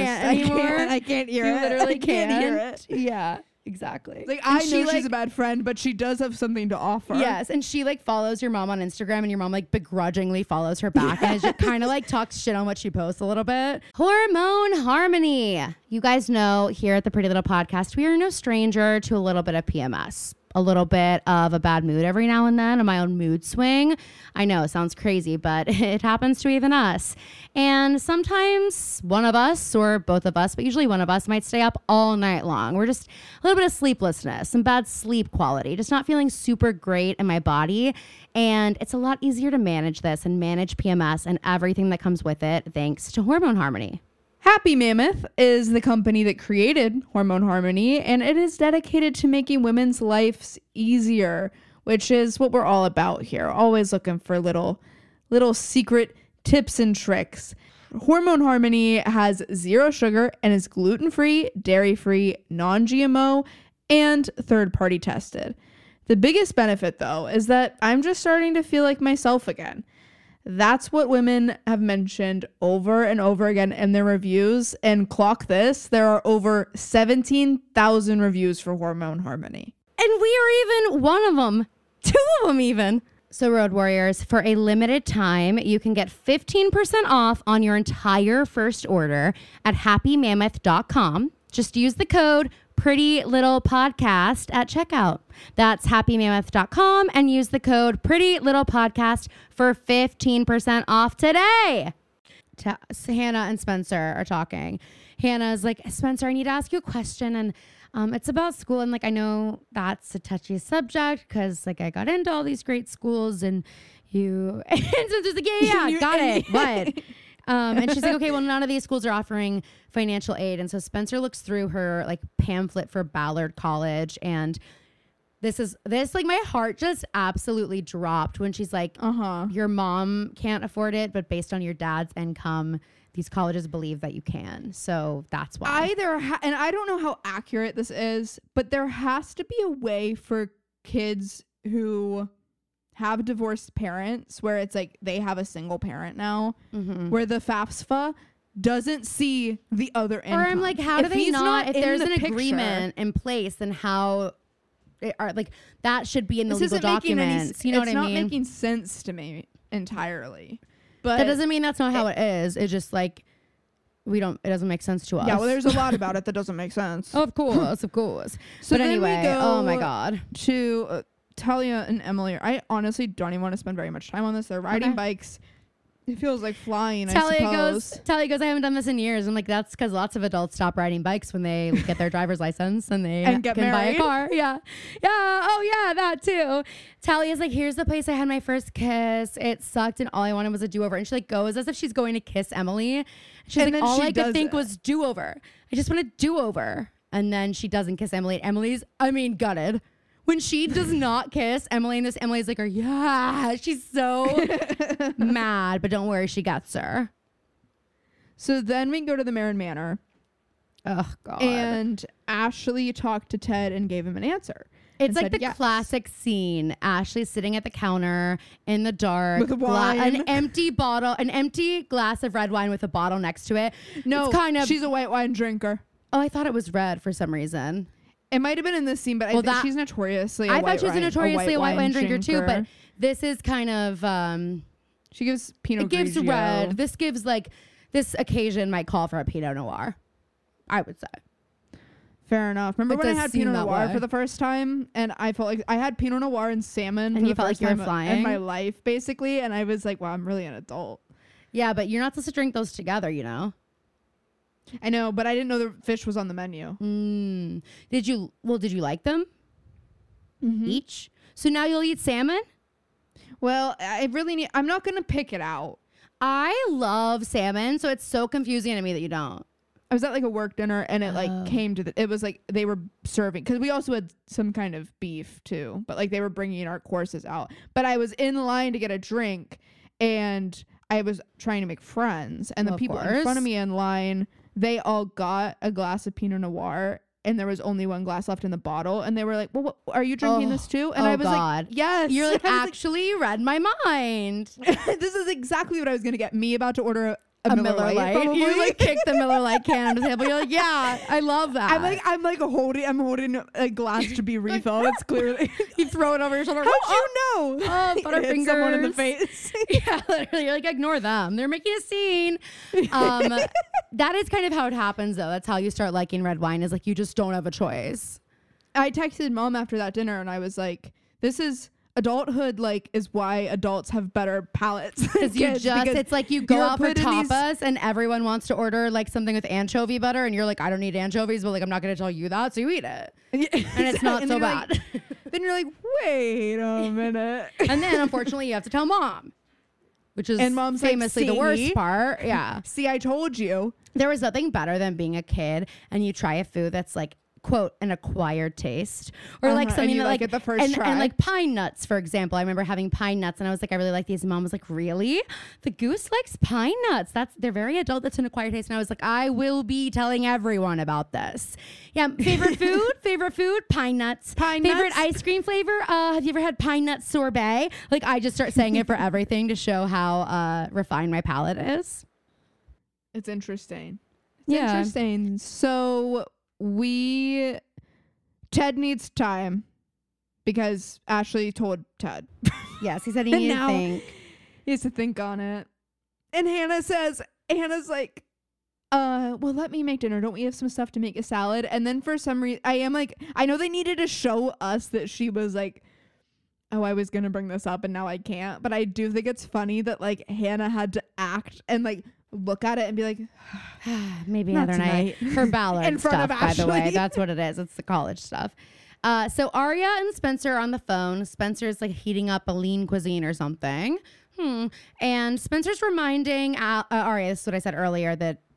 can't hear it. You literally can't hear it. Yeah, exactly. Like, I know she's a bad friend, but she does have something to offer. Yes, and she like follows your mom on Instagram, and your mom like begrudgingly follows her back and just kind of like talks shit on what she posts a little bit. Hormone Harmony. You guys know here at the Pretty Little Podcast, we are no stranger to a little bit of PMS. A little bit of a bad mood every now and then, and my own mood swing. I know it sounds crazy, but it happens to even us. And sometimes one of us, or both of us, but usually one of us, might stay up all night long. We're just a little bit of sleeplessness, some bad sleep quality, just not feeling super great in my body. And it's a lot easier to manage this and manage PMS and everything that comes with it thanks to Hormone Harmony. Happy Mammoth is the company that created Hormone Harmony, and it is dedicated to making women's lives easier, which is what we're all about here. Always looking for little secret tips and tricks. Hormone Harmony has 0 sugar and is gluten-free, dairy-free, non-GMO, and third-party tested. The biggest benefit, though, is that I'm just starting to feel like myself again. That's what women have mentioned over and over again in their reviews. And clock this, there are over 17,000 reviews for Hormone Harmony. And we are even one of them. 2 of them even. So Road Warriors, for a limited time, you can get 15% off on your entire first order at happymammoth.com. Just use the code Pretty Little Podcast at checkout. That's happymammoth.com and use the code Pretty Little Podcast for 15% off today. Hannah and Spencer are talking. Hannah's like, Spencer, I need to ask you a question, and it's about school, and like I know that's a touchy subject because like I got into all these great schools, and you and Spencer's like, yeah, got it. What? And she's like, okay, well, none of these schools are offering financial aid. And so Spencer looks through her like pamphlet for Ballard College. And this like my heart just absolutely dropped when she's like, your mom can't afford it, but based on your dad's income, these colleges believe that you can. So that's why. And I don't know how accurate this is, but there has to be a way for kids who have divorced parents where it's like they have a single parent now, where the FAFSA doesn't see the other income. Or I'm like, how do they not? If there's an agreement in place, then how? Like that should be in the legal documents. You know what I mean? It's not making sense to me entirely. But that doesn't mean that's not how it is. It's just like it doesn't make sense to us. Yeah, well, there's a lot about it that doesn't make sense. Of course. So but anyway, oh my God. To Talia and Emily, I honestly don't even want to spend very much time on this. They're riding bikes. It feels like flying, Talia I suppose. goes, I haven't done this in years. I'm like, that's because lots of adults stop riding bikes when they get their driver's license and they and get can married. buy a car. Yeah. Oh yeah, that too. Talia's like, here's the place I had my first kiss. It sucked and all I wanted was a do-over. And she like goes as if she's going to kiss Emily. She's like, all I could think was do-over. I just want a do-over. And then she doesn't kiss Emily. Emily's, gutted. When she does not kiss Emily in this, Emily's like, yeah, she's so mad, but don't worry, she gets her. So then we go to the Marin Manor. Oh, God. And Ashley talked to Ted and gave him an answer. It's like the classic scene. Ashley sitting at the counter in the dark. With wine. An empty glass of red wine with a bottle next to it. No, it's she's a white wine drinker. Oh, I thought it was red for some reason. It might have been in this scene, but I think she's notoriously I thought she was notoriously a white wine drinker too, but this is kind of she gives Pinot Grigio. It gives red. This gives like this occasion might call for a Pinot Noir, I would say. Fair enough. Remember when I had Pinot Noir for the first time, and I felt like I had Pinot Noir and salmon and for you the felt first like you time were flying in my life, basically, and I was like, wow, I'm really an adult. Yeah, but you're not supposed to drink those together, you know. I know, but I didn't know the fish was on the menu. Did you like them? Each? So now you'll eat salmon? Well, I'm not going to pick it out. I love salmon, so it's so confusing to me that you don't. I was at like a work dinner and it like came to it was like they were serving, because we also had some kind of beef too, but like they were bringing our courses out. But I was in line to get a drink and I was trying to make friends, and the people in front of me in line, they all got a glass of Pinot Noir and there was only one glass left in the bottle, and they were like, well, are you drinking this too? And I was like, yes. You're like, actually, you read my mind. This is exactly what I was going to get. Me about to order a Miller Lite. You like kick the Miller Lite can on the table. You're like, yeah, I love that. I'm holding a glass to be refilled. It's clearly you throw it over your shoulder. How'd you know? Butterfingers. Someone in the face. Yeah, literally. You're like, ignore them. They're making a scene. That is kind of how it happens, though. That's how you start liking red wine. Is like you just don't have a choice. I texted Mom after that dinner, and I was like, "This is." Adulthood is why adults have better palates. Because it's like you go out for tapas and everyone wants to order like something with anchovy butter and you're like, I don't need anchovies, but like I'm not going to tell you that, so you eat it. And it's not so bad. Then you're like, wait a minute. And then unfortunately you have to tell Mom, which is Mom's famously the worst part. Yeah. See, I told you. There was nothing better than being a kid and you try a food that's like quote, an acquired taste, or like And something you that like like it the first and try. like pine nuts, for example. I remember having pine nuts and I was like, I really like these. And Mom was like, really? The goose likes pine nuts. They're very adult. That's an acquired taste. And I was like, I will be telling everyone about this. Yeah. Favorite food, pine nuts. Favorite ice cream flavor. Have you ever had pine nut sorbet? Like I just start saying it for everything to show how refined my palate is. It's interesting. Yeah. Interesting. So Ted needs time because Ashley told Ted. Yes, he said he And needed to now- think. He has to think on it. And Hannah's like, well, let me make dinner. Don't we have some stuff to make a salad? And then for some reason, I know they needed to show us that she was like, oh, I was going to bring this up and now I can't. But I do think it's funny that like Hannah had to act and like look at it and be like, Maybe Not another night. Her Ballard In front stuff, of by the way. Ashley. That's what it is. It's the college stuff. So Arya and Spencer are on the phone. Spencer's like heating up a lean cuisine or something. And Spencer's reminding Arya, this is what I said earlier,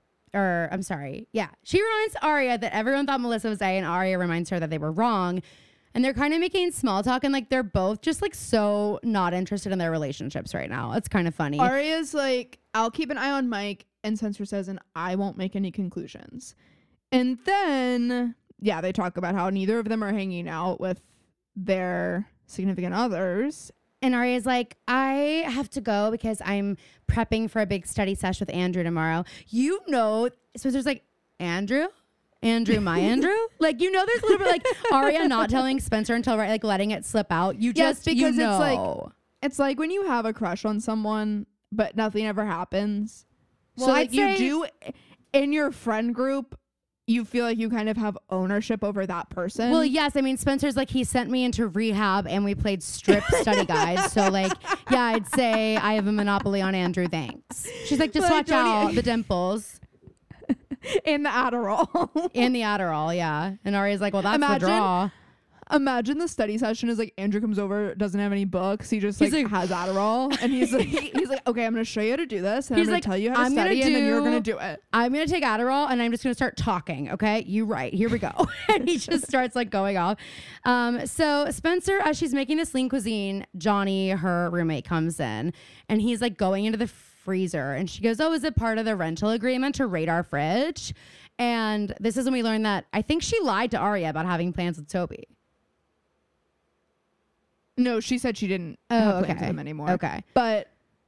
I'm sorry. Yeah. She reminds Arya that everyone thought Melissa was A, and Arya reminds her that they were wrong. And they're kind of making small talk, and like they're both just like so not interested in their relationships right now. It's kind of funny. Arya's like, I'll keep an eye on Mike. And Spencer says, and I won't make any conclusions. And then, yeah, they talk about how neither of them are hanging out with their significant others. And Arya's like, I have to go because I'm prepping for a big study sesh with Andrew tomorrow. You know, Spencer's like, Andrew, my Andrew? Like, you know, there's a little bit like Arya not telling Spencer until right, like letting it slip out. You Yes, just, because you it's know. it's like when you have a crush on someone, but nothing ever happens. Well, So like I'd you say- do in your friend group, you feel like you kind of have ownership over that person. Well, yes. I mean, Spencer's like, he sent me into rehab and we played strip study guides. So like, yeah, I'd say I have a monopoly on Andrew. Thanks. She's like, just Like, watch out the dimples in the Adderall. and the Adderall. Yeah. And Arya's like, well, that's Imagine- the draw. Imagine the study session is like Andrew comes over, doesn't have any books. He just He's like, like- has Adderall, and he's like, okay, I'm gonna show you how to do this, and He's I'm gonna like, tell you how to I'm gonna study, and then you're do- gonna do it. I'm going to take Adderall and I'm just going to start talking. Okay. You right. Here we go. And he just starts like going off. So Spencer, as she's making this lean cuisine, Johnny, her roommate, comes in and he's like going into the freezer and she goes, oh, is it part of the rental agreement to raid our fridge? And this is when we learn that I think she lied to Arya about having plans with Toby. No, she said she didn't Oh, have plans okay. with him anymore. Okay. But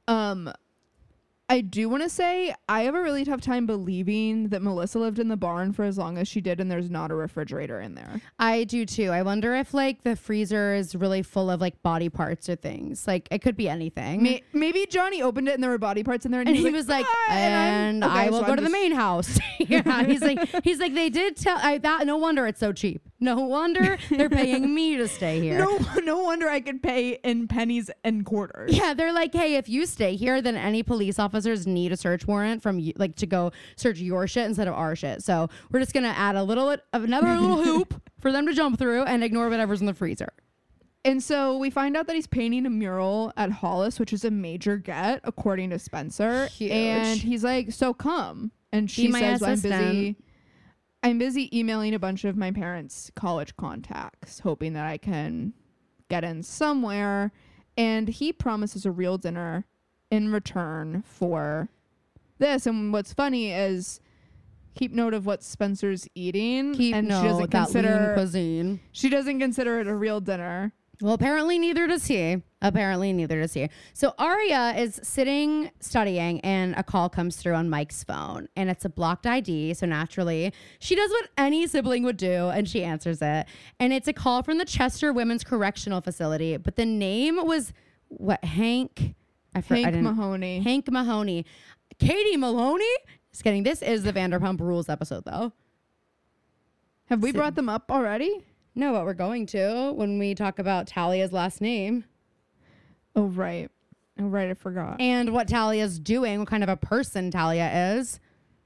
I do want to say I have a really tough time believing that Melissa lived in the barn for as long as she did and there's not a refrigerator in there. I do too. I wonder if like the freezer is really full of like body parts or things. Like it could be anything. Maybe Johnny opened it and there were body parts in there, And he was like, "Ah," and I'm- I okay, will so go I'm to the just- main house. Yeah, he's like, they did tell that. No wonder it's so cheap. No wonder they're paying me to stay here. No wonder I could pay in pennies and quarters. Yeah, they're like, hey, if you stay here, then any police officers need a search warrant from you, like to go search your shit instead of our shit. So we're just gonna add another little hoop for them to jump through and ignore whatever's in the freezer. And so we find out that he's painting a mural at Hollis, which is a major get, according to Spencer. Huge. And he's like, so come. And she Be my says, well, assistant. I'm busy emailing a bunch of my parents' college contacts, hoping that I can get in somewhere. And he promises a real dinner in return for this. And what's funny is keep note of what Spencer's eating. And cuisine. she doesn't consider it a real dinner. Well, apparently neither does he. So Arya is sitting studying and a call comes through on Mike's phone and it's a blocked ID. So naturally she does what any sibling would do and she answers it. And it's a call from the Chester Women's Correctional Facility. But the name was Hank Mahoney. Hank Mahoney. Katie Maloney? Just kidding. This is the Vanderpump Rules episode though. Have we brought them up already? No, but we're going to when we talk about Talia's last name. Oh, right. I forgot. And what Talia's doing, what kind of a person Talia is.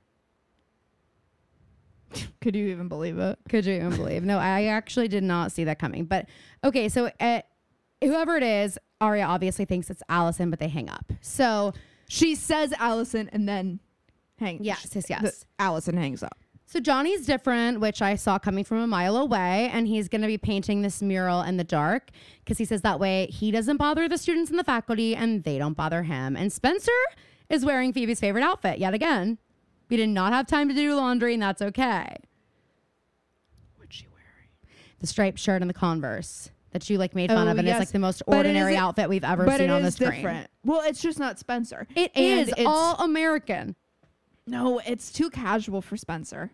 Could you even believe it? Could you even believe? No, I actually did not see that coming. But okay, so whoever it is, Arya obviously thinks it's Allison, but they hang up. So She says Allison and then yes. Allison hangs up. So Johnny's different, which I saw coming from a mile away, and he's going to be painting this mural in the dark because he says that way he doesn't bother the students and the faculty and they don't bother him. And Spencer is wearing Phoebe's favorite outfit yet again. We did not have time to do laundry, and that's okay. What's she wearing? The striped shirt and the Converse that you like made fun of, and yes. it's like the most ordinary outfit we've ever seen on the screen. Different. Well, it's just not Spencer. It is all American. No, it's too casual for Spencer.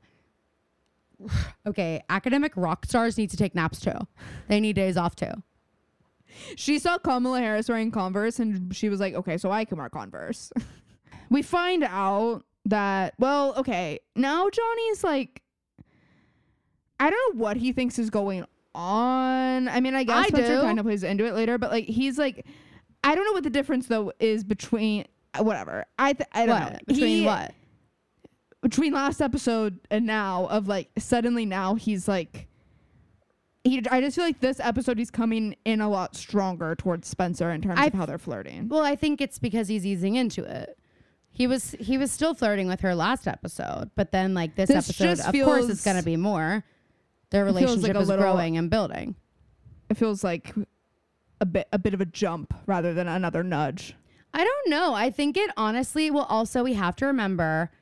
Okay, academic rock stars need to take naps too. They need days off too. She saw Kamala Harris wearing Converse and she was like, okay, so I can wear Converse. We find out that, well, okay, now Johnny's like, I don't know what he thinks is going on. I mean, I guess Spencer kind of plays into it later, but like, he's like, I don't know what the difference though is between, whatever. I don't know. Between what? Between last episode and now of like, suddenly now he's like, I just feel like this episode he's coming in a lot stronger towards Spencer in terms of how they're flirting. Well, I think it's because he's easing into it. He was still flirting with her last episode, but then like this episode, of course, it's going to be more. Their relationship is growing and building. It feels like a bit of a jump rather than another nudge. I don't know. I think it honestly. Well, also we have to remember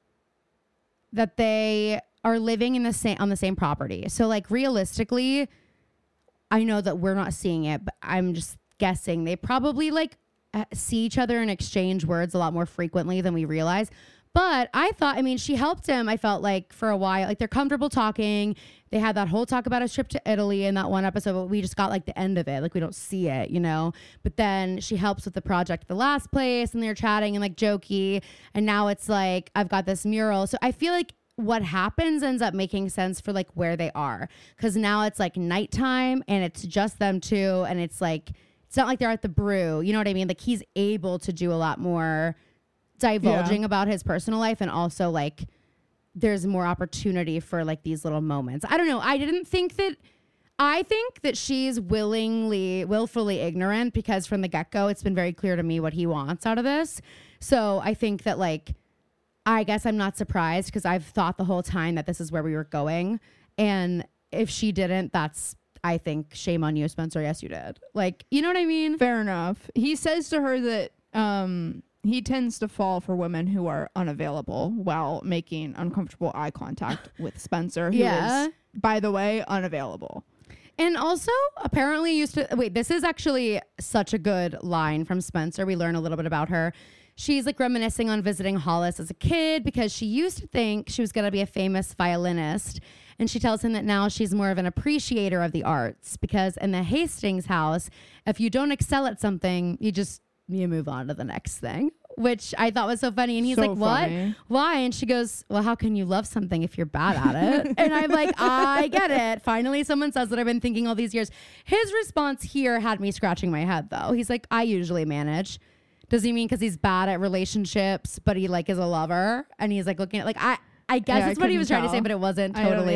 that they are living in on the same property. So like realistically, I know that we're not seeing it, but I'm just guessing they probably like see each other and exchange words a lot more frequently than we realize. But I thought, I mean, she helped him. I felt like for a while, like they're comfortable talking. They had that whole talk about his trip to Italy in that one episode, but we just got like the end of it. Like we don't see it, you know, but then she helps with the project at the last place and they're chatting and like jokey. And now it's like, I've got this mural. So I feel like what happens ends up making sense for like where they are. Cause now it's like nighttime and it's just them two. And it's like, it's not like they're at the brew. You know what I mean? Like he's able to do a lot more divulging about his personal life, and also like there's more opportunity for like these little moments. I don't know. I think that she's willfully ignorant, because from the get-go it's been very clear to me what he wants out of this. So I think that like, I guess I'm not surprised, because I've thought the whole time that this is where we were going. And if she didn't, that's, I think, shame on you, Spencer. Yes, you did. Like, you know what I mean? Fair enough. He says to her that he tends to fall for women who are unavailable while making uncomfortable eye contact with Spencer, who is, by the way, unavailable. And also apparently used to, wait, this is actually such a good line from Spencer. We learn a little bit about her. She's like reminiscing on visiting Hollis as a kid, because she used to think she was going to be a famous violinist. And she tells him that now she's more of an appreciator of the arts, because in the Hastings house, if you don't excel at something, you move on to the next thing, which I thought was so funny. And he's like, what? Why? And she goes, well, how can you love something if you're bad at it? And I'm like, I get it. Finally, someone says that I've been thinking all these years. His response here had me scratching my head, though. He's like, I usually manage. Does he mean because he's bad at relationships, but he like is a lover? And he's like looking at like, I guess that's what he was trying to say, but it wasn't totally.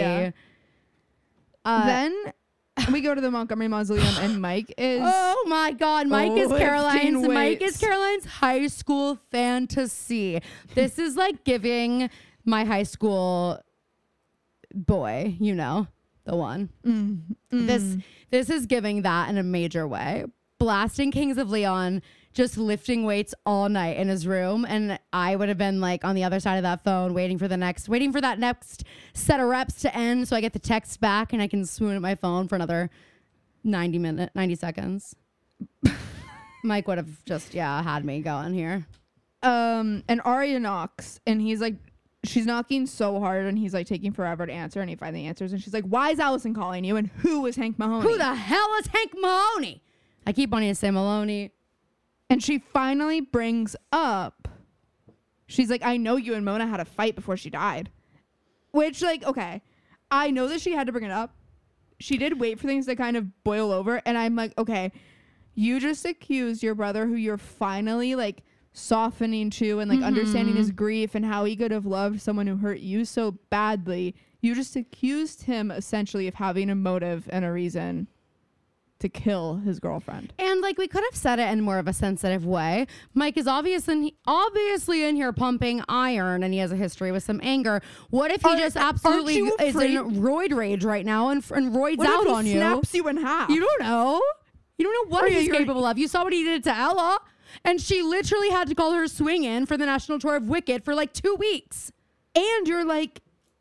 Then we go to the Montgomery Mausoleum, and Mike is... Oh my God, Mike is Caroline's high school fantasy. This is like giving my high school boy, you know, the one. This is giving that in a major way. Blasting Kings of Leon, just lifting weights all night in his room, and I would have been like on the other side of that phone waiting for that next set of reps to end so I get the text back and I can swoon at my phone for another 90 seconds. Mike would have just had me going here. And Arya knocks, and he's like, she's knocking so hard, and he's like taking forever to answer, and he finally answers, and she's like, why is Allison calling you, and who is Hank Mahoney? Who the hell is Hank Mahoney? I keep wanting to say Maloney. And she finally brings up, she's like, I know you and Mona had a fight before she died. Which, like, okay, I know that she had to bring it up. She did wait for things to kind of boil over. And I'm like, okay, you just accused your brother, who you're finally, like, softening to and, like, understanding his grief and how he could have loved someone who hurt you so badly. You just accused him, essentially, of having a motive and a reason to kill his girlfriend. And like we could have said it in more of a sensitive way. Mike is obviously in here pumping iron, and he has a history with some anger. What if he just absolutely is in roid rage right now and roids What out if he on you? snaps you in half? You don't know. You don't know what he's capable of. You saw what he did to Ella, and she literally had to call her swing in for the national tour of Wicked for like 2 weeks. And you're like,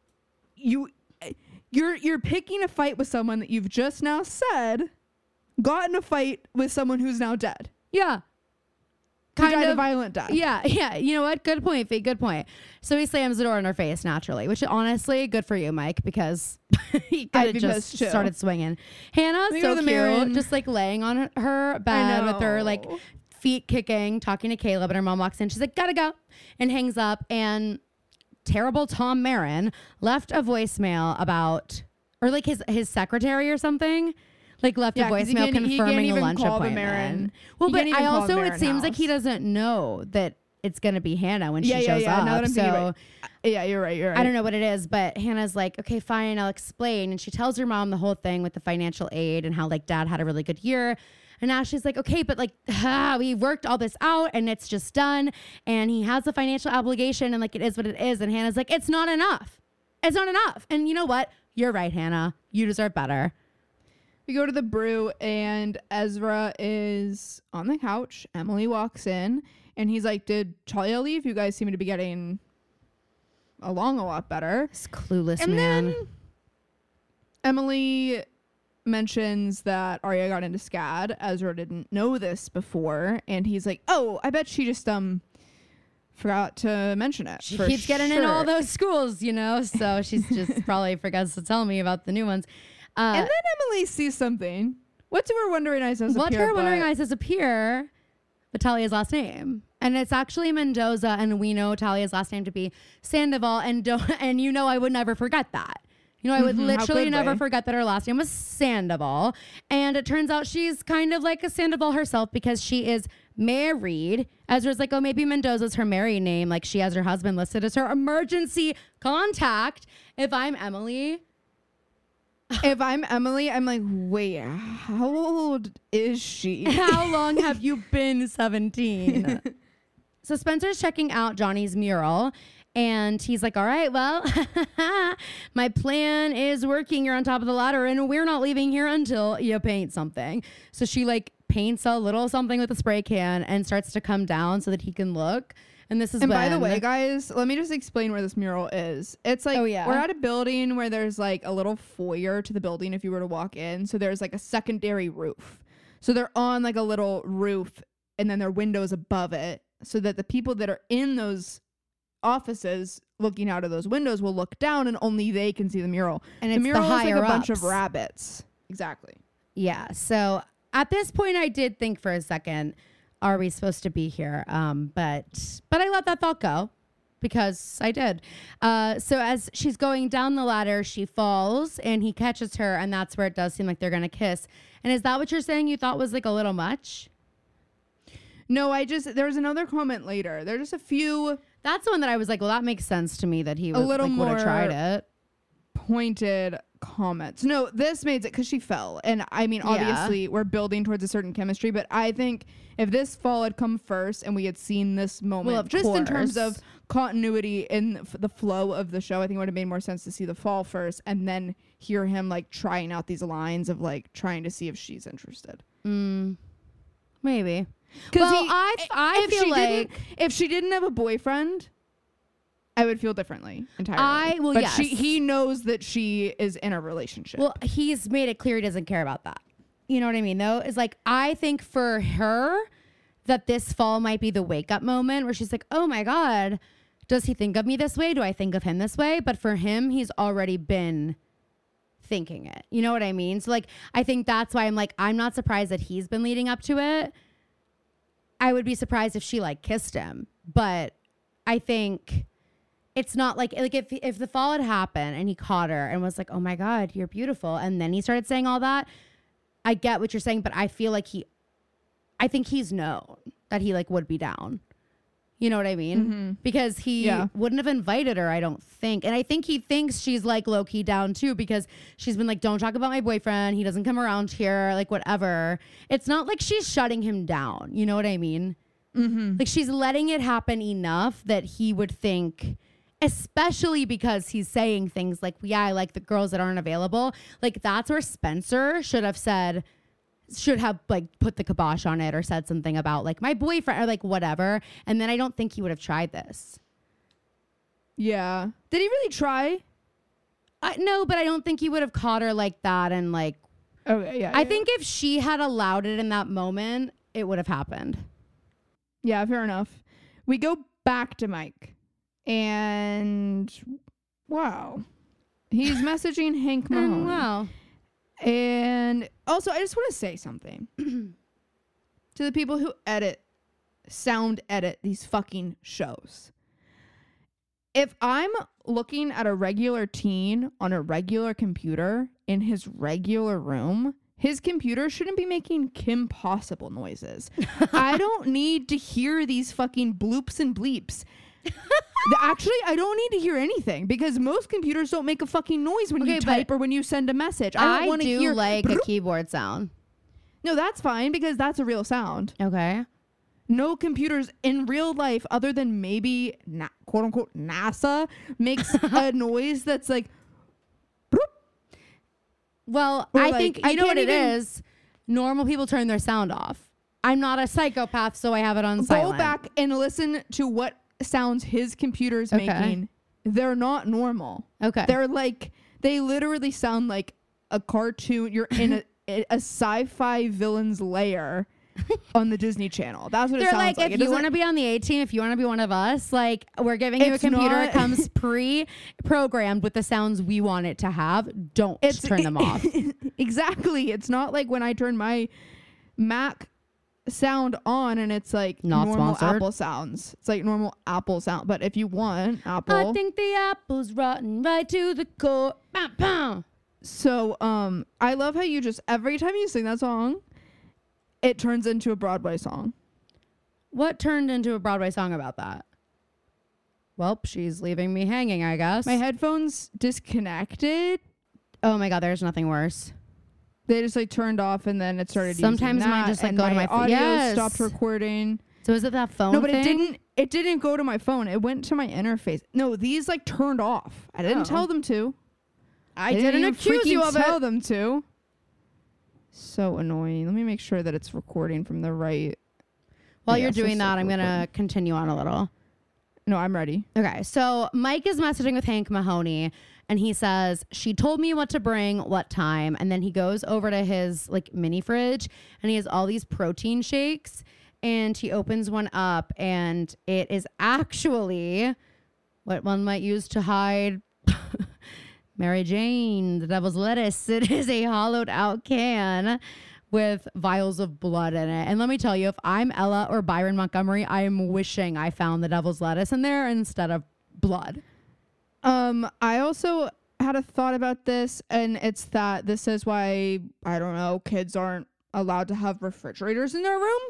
you're picking a fight with someone that you've just now said got in a fight with someone who's now dead. Yeah. Kind of a violent death. Yeah. You know what? Good point, Fee. Good point. So he slams the door in her face naturally, which honestly, good for you, Mike, because he could have just started swinging. Hannah's so cute, just like laying on her bed with her like feet kicking, talking to Caleb, and her mom walks in. She's like, gotta go, and hangs up. And terrible Tom Marin left a voicemail about, or like his secretary or something. Like left a voicemail confirming a lunch appointment. Well, but I also, it seems like he doesn't know that it's going to be Hannah when she shows up. Now that I'm thinking you're right. I don't know what it is, but Hannah's like, okay, fine, I'll explain. And she tells her mom the whole thing with the financial aid and how like dad had a really good year. And Ashley's like, okay, but like, we worked all this out and it's just done. And he has a financial obligation and like, it is what it is. And Hannah's like, it's not enough. It's not enough. And you know what? You're right, Hannah. You deserve better. We go to the brew and Ezra is on the couch. Emily walks in and he's like, did Talia leave? You guys seem to be getting along a lot better. This clueless and man. Then Emily mentions that Arya got into SCAD. Ezra didn't know this before. And he's like, oh, I bet she just forgot to mention it. She keeps getting in all those schools, you know, so she's just probably forgets to tell me about the new ones. And then Emily sees something. What to her wondering eyes does appear? What to her wondering eyes does appear? But Talia's last name, and it's actually Mendoza, and we know Talia's last name to be Sandoval, and you know I would never forget that. You know, I would literally never forget that her last name was Sandoval, and it turns out she's kind of like a Sandoval herself because she is married. Ezra's like, oh, maybe Mendoza's her married name, like she has her husband listed as her emergency contact. If I'm Emily. I'm like, wait, how old is she? How long have you been 17? So Spencer's checking out Johnny's mural and he's like, all right, well, my plan is working. You're on top of the ladder and we're not leaving here until you paint something. So she like paints a little something with a spray can and starts to come down so that he can look. And this is by the way, guys, let me just explain where this mural is. It's like, we're at a building where there's like a little foyer to the building if you were to walk in. So there's like a secondary roof. So they're on like a little roof and then there are windows above it so that the people that are in those offices looking out of those windows will look down and only they can see the mural. And the mural is like a bunch of rabbits. Exactly. Yeah. So at this point, I did think for a second, are we supposed to be here? But I let that thought go because I did. So as she's going down the ladder, she falls and he catches her. And that's where it does seem like they're going to kiss. And is that what you're saying you thought was like a little much? No, there was another comment later. There's just a few. That's the one that I was like, well, that makes sense to me that he would have tried it. Pointed comments. No, this made it because she fell. And I mean, obviously we're building towards a certain chemistry, but I think if this fall had come first and we had seen this moment, just in terms of continuity in the flow of the show, I think it would have made more sense to see the fall first and then hear him like trying out these lines of like trying to see if she's interested. Maybe. Because I feel like if she didn't have a boyfriend, I would feel differently entirely. But yes. He knows that she is in a relationship. Well, he's made it clear he doesn't care about that. You know what I mean, though? It's like, I think for her that this fall might be the wake up moment where she's like, oh my God, does he think of me this way? Do I think of him this way? But for him, he's already been thinking it. You know what I mean? So like, I think that's why I'm like, I'm not surprised that he's been leading up to it. I would be surprised if she like kissed him, but I think it's not like if the fall had happened and he caught her and was like, oh my God, you're beautiful. And then he started saying all that. I get what you're saying, but I feel like I think he's known that he like would be down. You know what I mean? Mm-hmm. Because he wouldn't have invited her, I don't think. And I think he thinks she's like low key down too, because she's been like, don't talk about my boyfriend. He doesn't come around here, like whatever. It's not like she's shutting him down. You know what I mean? Mm-hmm. Like she's letting it happen enough that he would think, especially because he's saying things like, yeah, I like the girls that aren't available. Like that's where Spencer should have like put the kibosh on it or said something about like my boyfriend or like whatever. And then I don't think he would have tried this. Yeah. Did he really try? No, but I don't think he would have caught her like that. And like, okay, yeah. I think if she had allowed it in that moment, it would have happened. Yeah, fair enough. We go back to Mike and wow. He's messaging Hank Mahoney. Wow. And also, I just want to say something to the people who sound edit these fucking shows. If I'm looking at a regular teen on a regular computer in his regular room, his computer shouldn't be making Kim Possible noises. I don't need to hear these fucking bloops and bleeps. Actually, I don't need to hear anything because most computers don't make a fucking noise when you type or when you send a message. I don't want to hear like a keyboard sound. No, that's fine because that's a real sound. Okay. No computers in real life other than maybe quote unquote NASA makes a noise that's like well, or I like, think you know what it is. Normal people turn their sound off. I'm not a psychopath, so I have it on silent. Go back and listen to what sounds his computer's making. They're not normal. Okay. They're like, they literally sound like a cartoon. You're in a sci-fi villain's lair on the Disney Channel. That's what it sounds like. If you want to be on the A team, if you want to be one of us, like we're giving you a computer. It comes pre-programmed with the sounds we want it to have. Don't turn them off. Exactly. It's not like when I turn my Mac sound on and it's like not normal sponsored. Apple sounds. It's like normal Apple sound. But if you want Apple, I think the apple's rotten right to the core. Bah, bah. So I love how you just every time you sing that song, it turns into a Broadway song. What turned into a Broadway song about that? Well, she's leaving me hanging, I guess. My headphones disconnected. Oh my God, there's nothing worse. They just like turned off and then it started. Sometimes using that, mine just like and go to my audio yes. stopped recording. So is it that phone? No, but thing? it didn't go to my phone. It went to my interface. No, these like turned off. I didn't tell them to. I didn't accuse you of tell it. them to. So annoying. Let me make sure that it's recording from the right. While you're doing that, I'm gonna continue on a little. No, I'm ready. Okay, so Mike is messaging with Hank Mahoney, and he says, she told me what to bring, what time. And then he goes over to his like mini fridge, and he has all these protein shakes, and he opens one up, and it is actually what one might use to hide Mary Jane, the devil's lettuce. It is a hollowed out can with vials of blood in it. And let me tell you, if I'm Ella or Byron Montgomery, I am wishing I found the devil's lettuce in there instead of blood. I also had a thought about this, and it's that this is why, I don't know, kids aren't allowed to have refrigerators in their room.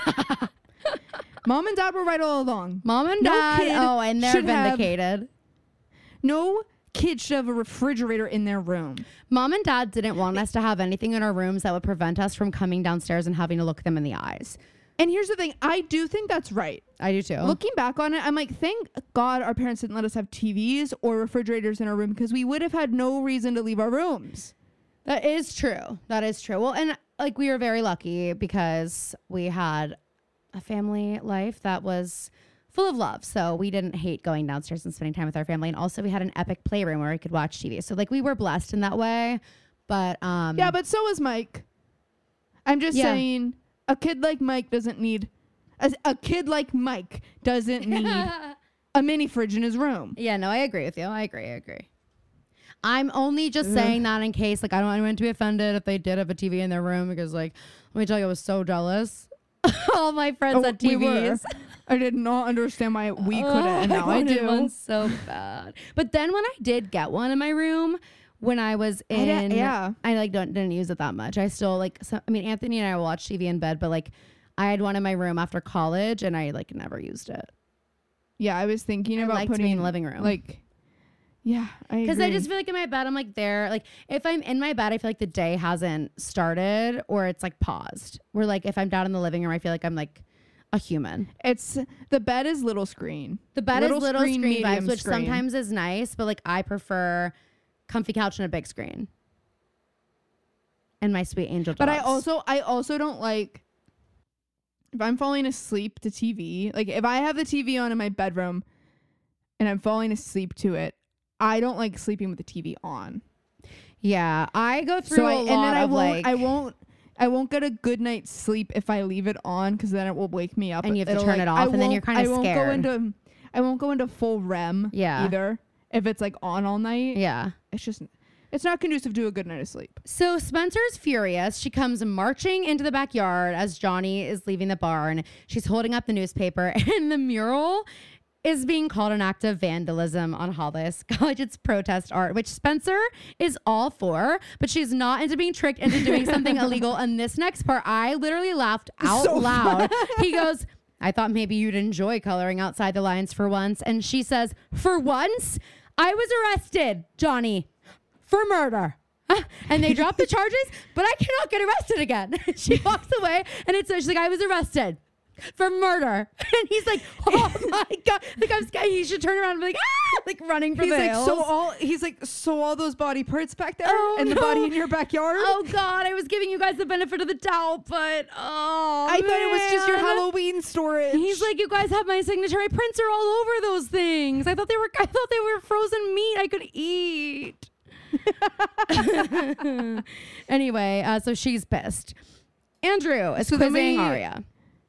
Mom and Dad were right all along. Mom and Dad, and they're vindicated. No kid should have a refrigerator in their room. Mom and Dad didn't want us to have anything in our rooms that would prevent us from coming downstairs and having to look them in the eyes. And here's the thing. I do think that's right. I do too. Looking back on it, I'm like, thank God our parents didn't let us have TVs or refrigerators in our room because we would have had no reason to leave our rooms. That is true. That is true. Well, and like we were very lucky because we had a family life that was full of love. So we didn't hate going downstairs and spending time with our family. And also we had an epic playroom where we could watch TV. So like we were blessed in that way. But yeah, but so is Mike. I'm just saying a kid like Mike doesn't need a kid like Mike doesn't need a mini fridge in his room. Yeah, no, I agree with you. I agree. I'm only just saying that in case, like, I don't want anyone to be offended if they did have a TV in their room because, like, let me tell you, I was so jealous. All my friends had TVs. I did not understand why we couldn't, and now I do. One so bad. But then when I did get one in my room, when I was in, I like didn't use it that much. I still like, Anthony and I will watch TV in bed, but like, I had one in my room after college, and I like never used it. Yeah, I was thinking I about like to putting be in the living room. like, yeah, Because I just feel like in my bed, I'm like there. Like if I'm in my bed, I feel like the day hasn't started or it's like paused. Where like if I'm down in the living room, I feel like I'm like a human. it's the bed is little screen. The bed is little screen vibes, medium which screen. sometimes is nice, but like I prefer comfy couch and a big screen. And my sweet angel dogs. But I also don't like if I'm falling asleep to TV. Like if I have the TV on in my bedroom and I'm falling asleep to it, I don't like sleeping with the TV on. Yeah, I go through a lot and then of like I won't get a good night's sleep if I leave it on because then it will wake me up and you have to It'll, turn like, it I off and then you're won't- kind of scared. I won't go into full REM either if it's like on all night. Yeah. It's not conducive to a good night of sleep. So Spencer's furious. She comes marching into the backyard as Johnny is leaving the barn. She's holding up the newspaper, and the mural is being called an act of vandalism on Hollis College's protest art, which Spencer is all for, but she's not into being tricked into doing something illegal. And this next part, I literally laughed out So loud. He goes, I thought maybe you'd enjoy coloring outside the lines for once. And she says, for once, I was arrested, Johnny, for murder. And they drop the charges, but I cannot get arrested again. She walks away and she's like, I was arrested for murder. And he's like, oh my God. Like I'm scared. He should turn around and be like, ah, like running for the hills. So all those body parts back there Oh, and the no. body in your backyard. Oh God, I was giving you guys the benefit of the doubt, but I thought it was just your man. Halloween storage. He's like, you guys have my signature. My prints are all over those things. I thought they were frozen meat I could eat. Anyway, so she's pissed. Andrew is So then quizzing we- Aria.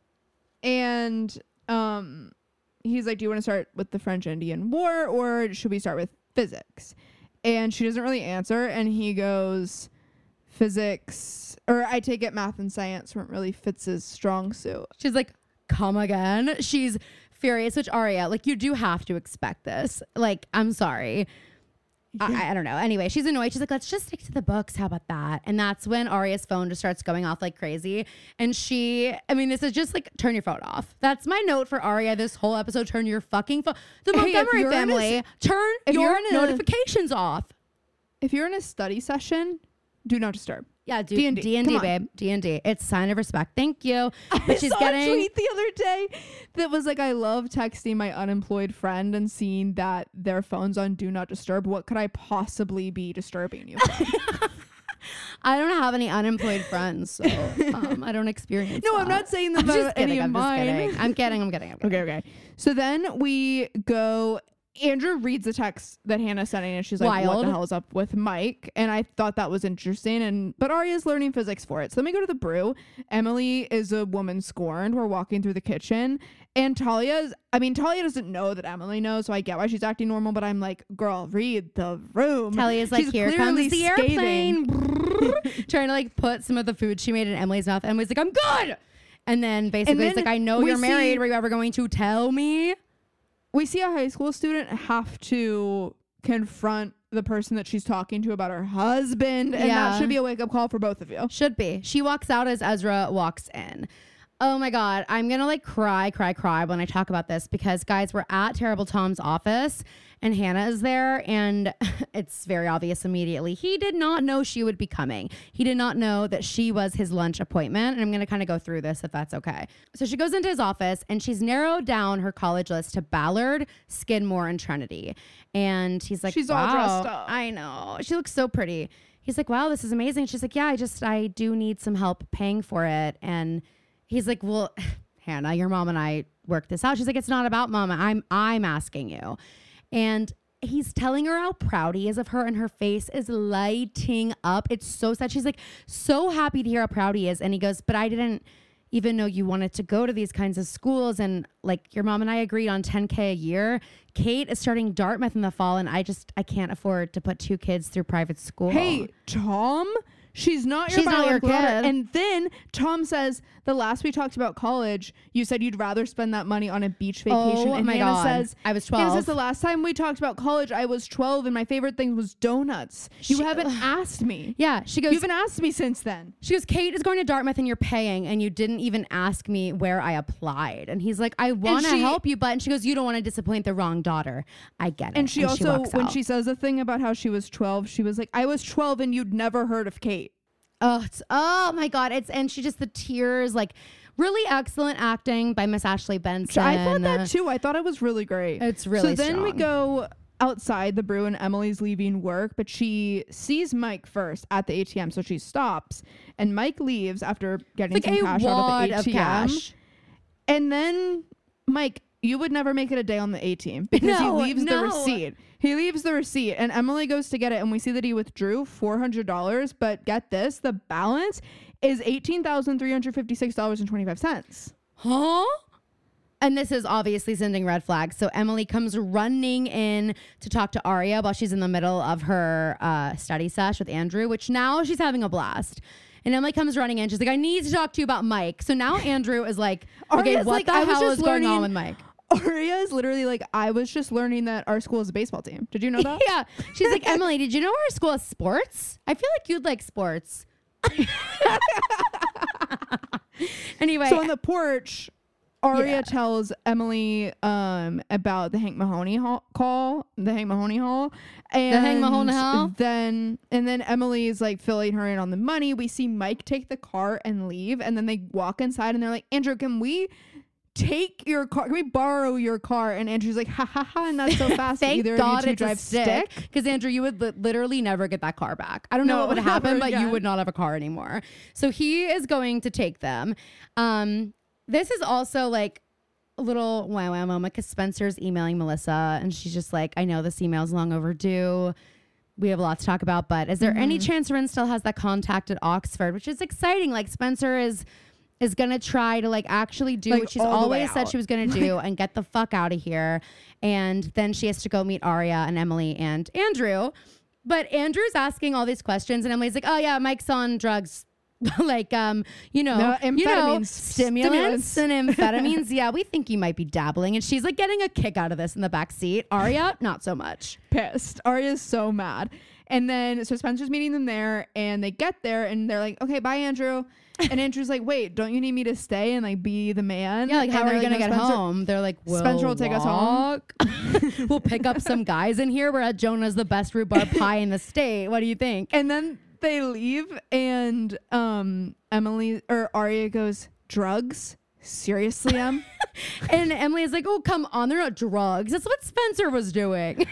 And he's like, do you want to start with the French Indian War or should we start with physics? And she doesn't really answer. And he goes, physics, or I take it math and science weren't really Fitz's strong suit. She's like, come again. She's furious, which Aria, like, you do have to expect this. Like, I'm sorry. I don't know. Anyway, she's annoyed. She's like, let's just stick to the books. How about that? And that's when Aria's phone just starts going off like crazy. And this is just like, turn your phone off. That's my note for Aria this whole episode. Turn your fucking phone. The Hey, if Montgomery you're in a family, turn if your you're in a- notifications off. If you're in a study session, do not disturb. Yeah, D&D. D&D, Come on. babe. D&D. It's sign of respect. Thank you. But I she's saw getting... a tweet the other day that was like, I love texting my unemployed friend and seeing that their phone's on do not disturb. What could I possibly be disturbing you? I don't have any unemployed friends, so I don't experience No, that. I'm not saying that I'm just about any kidding. of I'm just mine. kidding. I'm kidding. Okay. So then we go. Andrew reads the text that Hannah's sending, and she's like, "What Wild. the hell is up with Mike?" And I thought that was interesting. But Aria's learning physics for it. So then we go to the brew. Emily is a woman scorned. We're walking through the kitchen, and Talia doesn't know that Emily knows, so I get why she's acting normal. But I'm like, "Girl, read the room." Talia's like, She's here clearly comes the scathing. airplane. Trying to like put some of the food she made in Emily's mouth. Emily's like, I'm good. And then basically it's then like, I know we you're married. see- Were you ever going to tell me? We see a high school student have to confront the person that she's talking to about her husband, and Yeah. that should be a wake-up call for both of you. Should be. She walks out as Ezra walks in. Oh my God. I'm going to like cry when I talk about this because guys, we're at Terrible Tom's office and Hannah is there and it's very obvious immediately. He did not know she would be coming. He did not know that she was his lunch appointment. And I'm going to kind of go through this if that's okay. So she goes into his office and she's narrowed down her college list to Ballard, Skidmore, and Trinity. And he's like, She's all wow, dressed up. I know. She looks so pretty. He's like, wow, this is amazing. She's like, yeah, I do need some help paying for it. And he's like, well, Hannah, your mom and I worked this out. She's like, it's not about mama. I'm asking you. And he's telling her how proud he is of her and her face is lighting up. It's so sad. She's like so happy to hear how proud he is. And he goes, but I didn't even know you wanted to go to these kinds of schools. And like your mom and I agreed on $10,000 a year. Kate is starting Dartmouth in the fall. And I can't afford to put 2 kids through private school. Hey, Tom, She's not your She's not your biological daughter. kid. And then Tom says, the last we talked about college, you said you'd rather spend that money on a beach vacation. Oh and my Hannah God. says, I was Hannah 12. says, the last time we talked about college, I was 12 and my favorite thing was donuts. You haven't asked me. Yeah, she You goes, haven't asked me since then. she goes, Kate is going to Dartmouth and you're paying and you didn't even ask me where I applied. And he's like, I want to she- help you, but, and she goes, you don't want to disappoint the wrong daughter. I get it. And she also, walks when out. she says the thing about how she was 12, she was like, I was 12 and you'd never heard of Kate. Oh my God. And she just, the tears, like really excellent acting by Miss Ashley Benson. I thought that too. I thought it was really great. It's really So then we strong. go outside the brew and Emily's leaving work, but she sees Mike first at the ATM. So she stops and Mike leaves after getting Like some a cash wad out of of the ATM. cash. And then Mike, you would never make it a day on the ATM because he No, leaves the no. receipt. He leaves the receipt and Emily goes to get it and we see that he withdrew $400, but get this, the balance is $18,356.25. Huh? And this is obviously sending red flags. So Emily comes running in to talk to Aria while she's in the middle of her study sesh with Andrew, which now she's having a blast. And Emily comes running in. She's like, I need to talk to you about Mike. So now Andrew is like, okay, Aria's what like, the I was hell just is going on learning- with Mike? Aria is literally like, I was just learning that our school is a baseball team. Did you know that? Yeah. She's like, Emily, did you know our school has sports? I feel like you'd like sports. Anyway. So on the porch, Aria Yeah. tells Emily about the Hank Mahoney call, the Hank Mahoney Hall, and Hank Mahoney Hall? then Emily is like filling her in on the money. We see Mike take the car and leave, and then they walk inside and they're like, Andrew, can we take your car? Can we borrow your car? And Andrew's like, ha ha ha, and that's so fast. Thank Either God of you two it's a drive stick. Because Andrew, you would literally never get that car back. I don't know No, what would happen, never but you again. would not have a car anymore. So he is going to take them. This is also like a little wow moment because Spencer's emailing Melissa and she's just like, I know this email is long overdue. We have a lot to talk about, but is there any chance Rin still has that contact at Oxford, which is exciting. Like Spencer is going to try to like actually do Like, what she's all the way always said out. she was going to do and get the fuck out of here. And then she has to go meet Aria and Emily and Andrew. But Andrew's asking all these questions and Emily's like, oh yeah, Mike's on drugs. Like, amphetamines. stimulants and amphetamines. Yeah, we think you might be dabbling. And she's like getting a kick out of this in the back seat. Aria, not so much. Pissed. Aria's so mad. And then so Spencer's meeting them there and they get there and they're like, okay, bye, Andrew. And Andrew's like, wait, don't you need me to stay and like be the man? Yeah, like how And are you they're gonna like, get "No, Spencer-" home? They're like, Spencer will take us home. We'll pick up some guys in here. We're at Jonah's the best rhubarb pie in the state. What do you think? And then they leave and Emily or Aria goes, drugs? Seriously, Em? And Emily is like, oh, come on, they're not drugs. That's what Spencer was doing.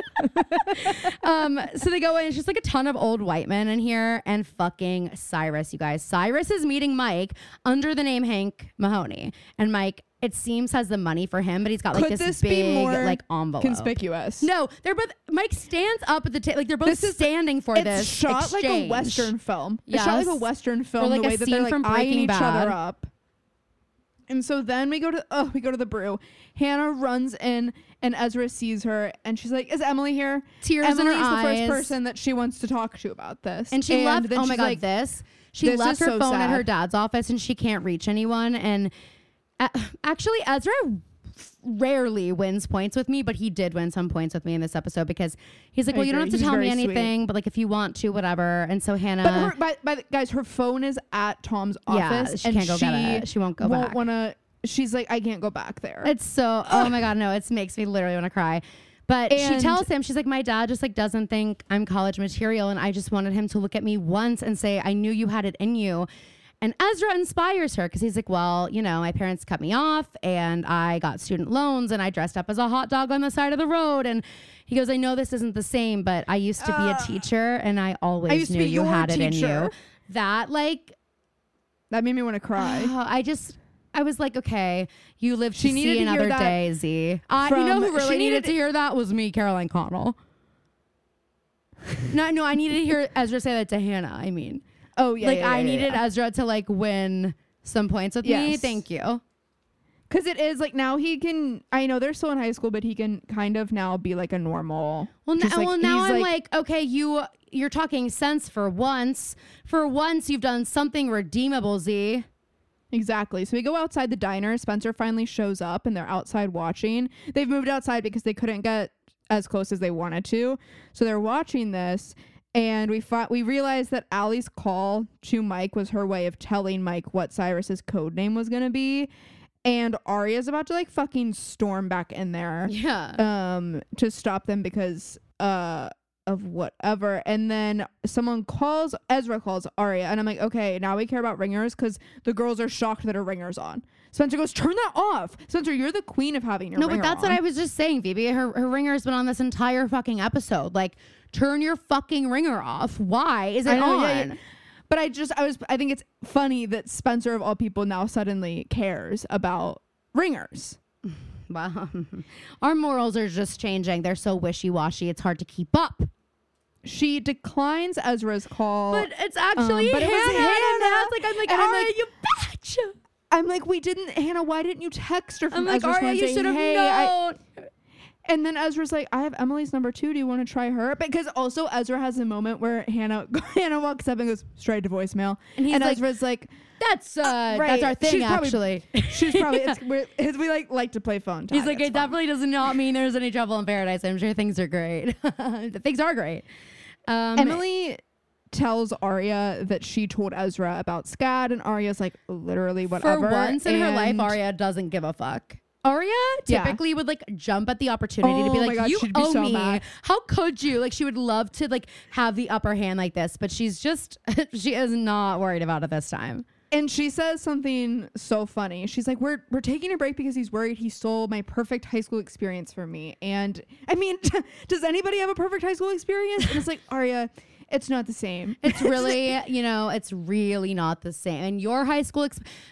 So they go in. It's just like a ton of old white men in here and fucking Cyrus, you guys. Cyrus is meeting Mike under the name Hank Mahoney. And Mike, it seems, has the money for him, but he's got like Could this this be big more like envelope. Conspicuous. No, they're both. Mike stands up at the table. Like they're both This is- standing for It's this. shot like a exchange. Western film. It's shot like a Yes. Western film, Or like the a way that scene they're like from eyeing Breaking each Bad. other up. And so then we go to the brew. Hannah runs in and Ezra sees her and she's like, is Emily here? Tears in Emily's her the eyes. first person that she wants to talk to about this. And she left. then Oh my she's god, like, this. She "This left is her so phone at her sad." dad's office, and she can't reach anyone. And actually, Ezra rarely wins points with me, but he did win some points with me in this episode because he's like, I well, you don't agree. have to He's tell me very sweet. anything, but like if you want to, whatever. And so Hannah, But guys, her phone is at Tom's yeah, office. she and can't go get it. She won't go back. She's like, I can't go back there. It's so, oh my God, no, it makes me literally want to cry. But she And- tells him, she's like, my dad just like doesn't think I'm college material. And I just wanted him to look at me once and say, I knew you had it in you. And Ezra inspires her because he's like, well, you know, my parents cut me off and I got student loans and I dressed up as a hot dog on the side of the road. And he goes, I know this isn't the same, but I used to be a teacher and I always used to knew be you your had it in teacher. you. That like, That made me want to cry. I was like, okay, you lived She to needed see to hear another that day, Z. You know from- who she really needed needed- to hear that was me, Caroline Connell. No, I needed to hear Ezra say that to Hannah. I mean, Oh yeah, like yeah, I yeah, needed yeah. Ezra to like win some points with me. Yes. Thank you. Because it is like now he can, I know they're still in high school, but he can kind of now be like a normal. Well, just, like, now he's, I'm like, okay, you're talking sense for once. For once, you've done something redeemable, Z. Exactly. So we go outside the diner. Spencer finally shows up and they're outside watching. They've moved outside because they couldn't get as close as they wanted to. So they're watching this. And we realized that Allie's call to Mike was her way of telling Mike what Cyrus's code name was going to be. And Arya's about to like fucking storm back in there. Yeah. To stop them because of whatever. And then Ezra calls Arya, and I'm like, okay, now we care about ringers because the girls are shocked that her ringer's on. Spencer goes, turn that off. Spencer, you're the queen of having your ringer on. No, but that's what I was just saying, Phoebe. Her ringer's been on this entire fucking episode. Like, turn your fucking ringer off. Why is it on? Yeah. But I think it's funny that Spencer of all people now suddenly cares about ringers. Wow. Our morals are just changing. They're so wishy-washy. It's hard to keep up. She declines Ezra's call. But it's actually but it was Hannah. I'm like, you bitch. I'm like, Hannah, why didn't you text her from I'm like, Ezra's phone Arya, you saying, should have hey, known. And then Ezra's like, I have Emily's number 2. Do you want to try her? Because also Ezra has a moment where Hannah walks up and goes straight to voicemail. And like, Ezra's like, that's our thing, she's actually. She's probably, we like to play phone tag. He's like, it definitely does not mean there's any trouble in paradise. I'm sure things are great. Things are great. Emily tells Arya that she told Ezra about SCAD, and Arya's like, literally whatever. For once in her life, Arya doesn't give a fuck. Arya typically would like jump at the opportunity to be like, you owe me. Mad. How could you? Like, she would love to like have the upper hand like this, but she is not worried about it this time. And she says something so funny. She's like, we're taking a break because he's worried he stole my perfect high school experience from me. And I mean, does anybody have a perfect high school experience? And it's like, Arya, it's not the same. It's really, it's really not the same. And your high school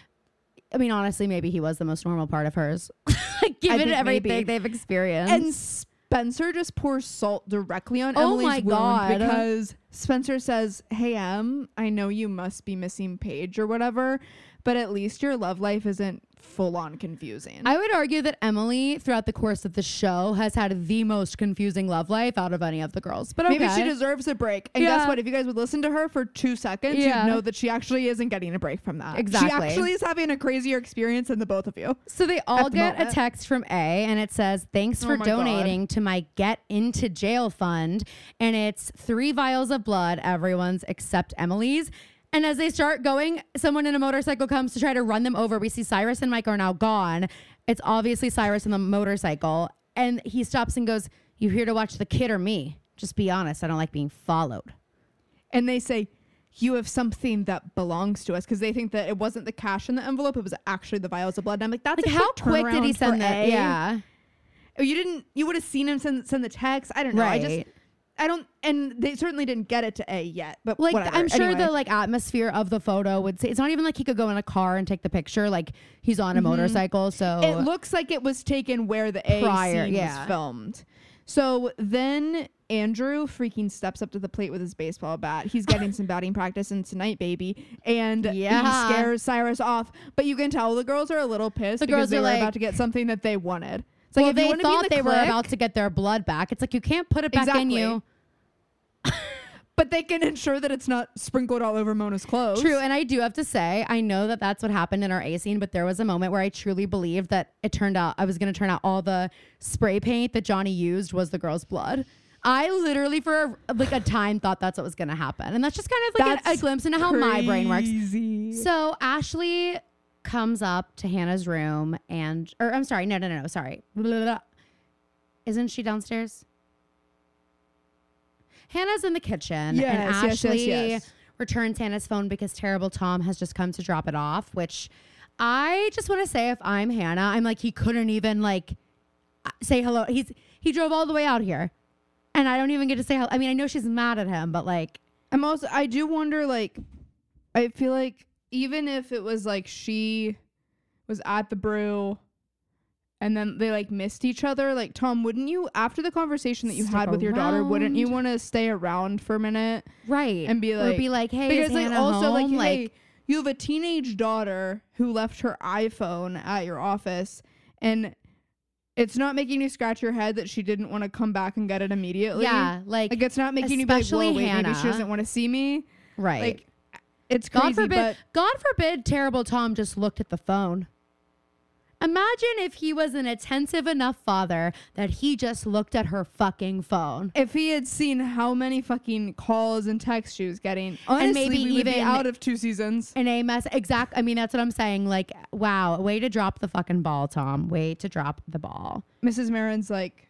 I mean, honestly, maybe he was the most normal part of hers. Given everything they've experienced. And Spencer just pours salt directly on Emily's wound because Spencer says, hey, I know you must be missing Paige or whatever, but at least your love life isn't full on confusing. I would argue that Emily, throughout the course of the show, has had the most confusing love life out of any of the girls. But okay. Maybe she deserves a break. And guess what? If you guys would listen to her for 2 seconds, you'd know that she actually isn't getting a break from that. Exactly. She actually is having a crazier experience than the both of you. So they all get a text from A, and it says, thanks for donating to my Get Into Jail fund. And it's 3 vials of blood, everyone's except Emily's. And as they start going, someone in a motorcycle comes to try to run them over. We see Cyrus and Mike are now gone. It's obviously Cyrus in the motorcycle. And he stops and goes, you here to watch the kid or me? Just be honest. I don't like being followed. And they say, you have something that belongs to us, because they think that it wasn't the cash in the envelope. It was actually the vials of blood. And I'm like, that's like, how quick did he send that? Yeah. You would have seen him send the text. I don't know. Right. And they certainly didn't get it to A yet, but like, whatever. I'm sure the like atmosphere of the photo would say, it's not even like he could go in a car and take the picture. Like, he's on a motorcycle. So it looks like it was taken where the A scene was filmed. So then Andrew freaking steps up to the plate with his baseball bat. He's getting some batting practice in tonight, baby. And he scares Cyrus off. But you can tell the girls are a little pissed because they were about to get something that they wanted. It's like, they thought they were about to get their blood back. It's like, you can't put it back in you. But they can ensure that it's not sprinkled all over Mona's clothes. True. And I do have to say, I know that that's what happened in our A scene, but there was a moment where I truly believed that I was going to turn out all the spray paint that Johnny used was the girl's blood. I literally for a time thought that's what was going to happen. And that's just kind of like a glimpse into how my brain works. So Ashley comes up to Hannah's room I'm sorry. No. Sorry. Blah, blah, blah. Isn't she downstairs? Hannah's in the kitchen, and Ashley returns Hannah's phone because Terrible Tom has just come to drop it off, which I just want to say, if I'm Hannah, I'm like, he couldn't even like say hello. He drove all the way out here, and I don't even get to say hello. I mean, I know she's mad at him, but like, I do wonder, like, I feel like even if it was like she was at the brew and then they like missed each other, like, Tom, wouldn't you, after the conversation that you had with your daughter, wouldn't you want to stay around for a minute? Right. And be like, hey, because is like Hannah also home? like, hey, You have a teenage daughter who left her iPhone at your office, and it's not making you scratch your head that she didn't want to come back and get it immediately. Yeah, like it's not making you be like, especially whoa, wait, maybe she Hannah. doesn't want to see me. right. Like, it's crazy, God forbid terrible Tom just looked at the phone. Imagine if he was an attentive enough father that he just looked at her fucking phone. if he had seen how many fucking calls and texts she was getting, honestly, maybe we would be even out of 2 seasons. An AMS, exact. I mean, that's what I'm saying. Like, wow, way to drop the fucking ball, Tom. Way to drop the ball. Mrs. Marin's like,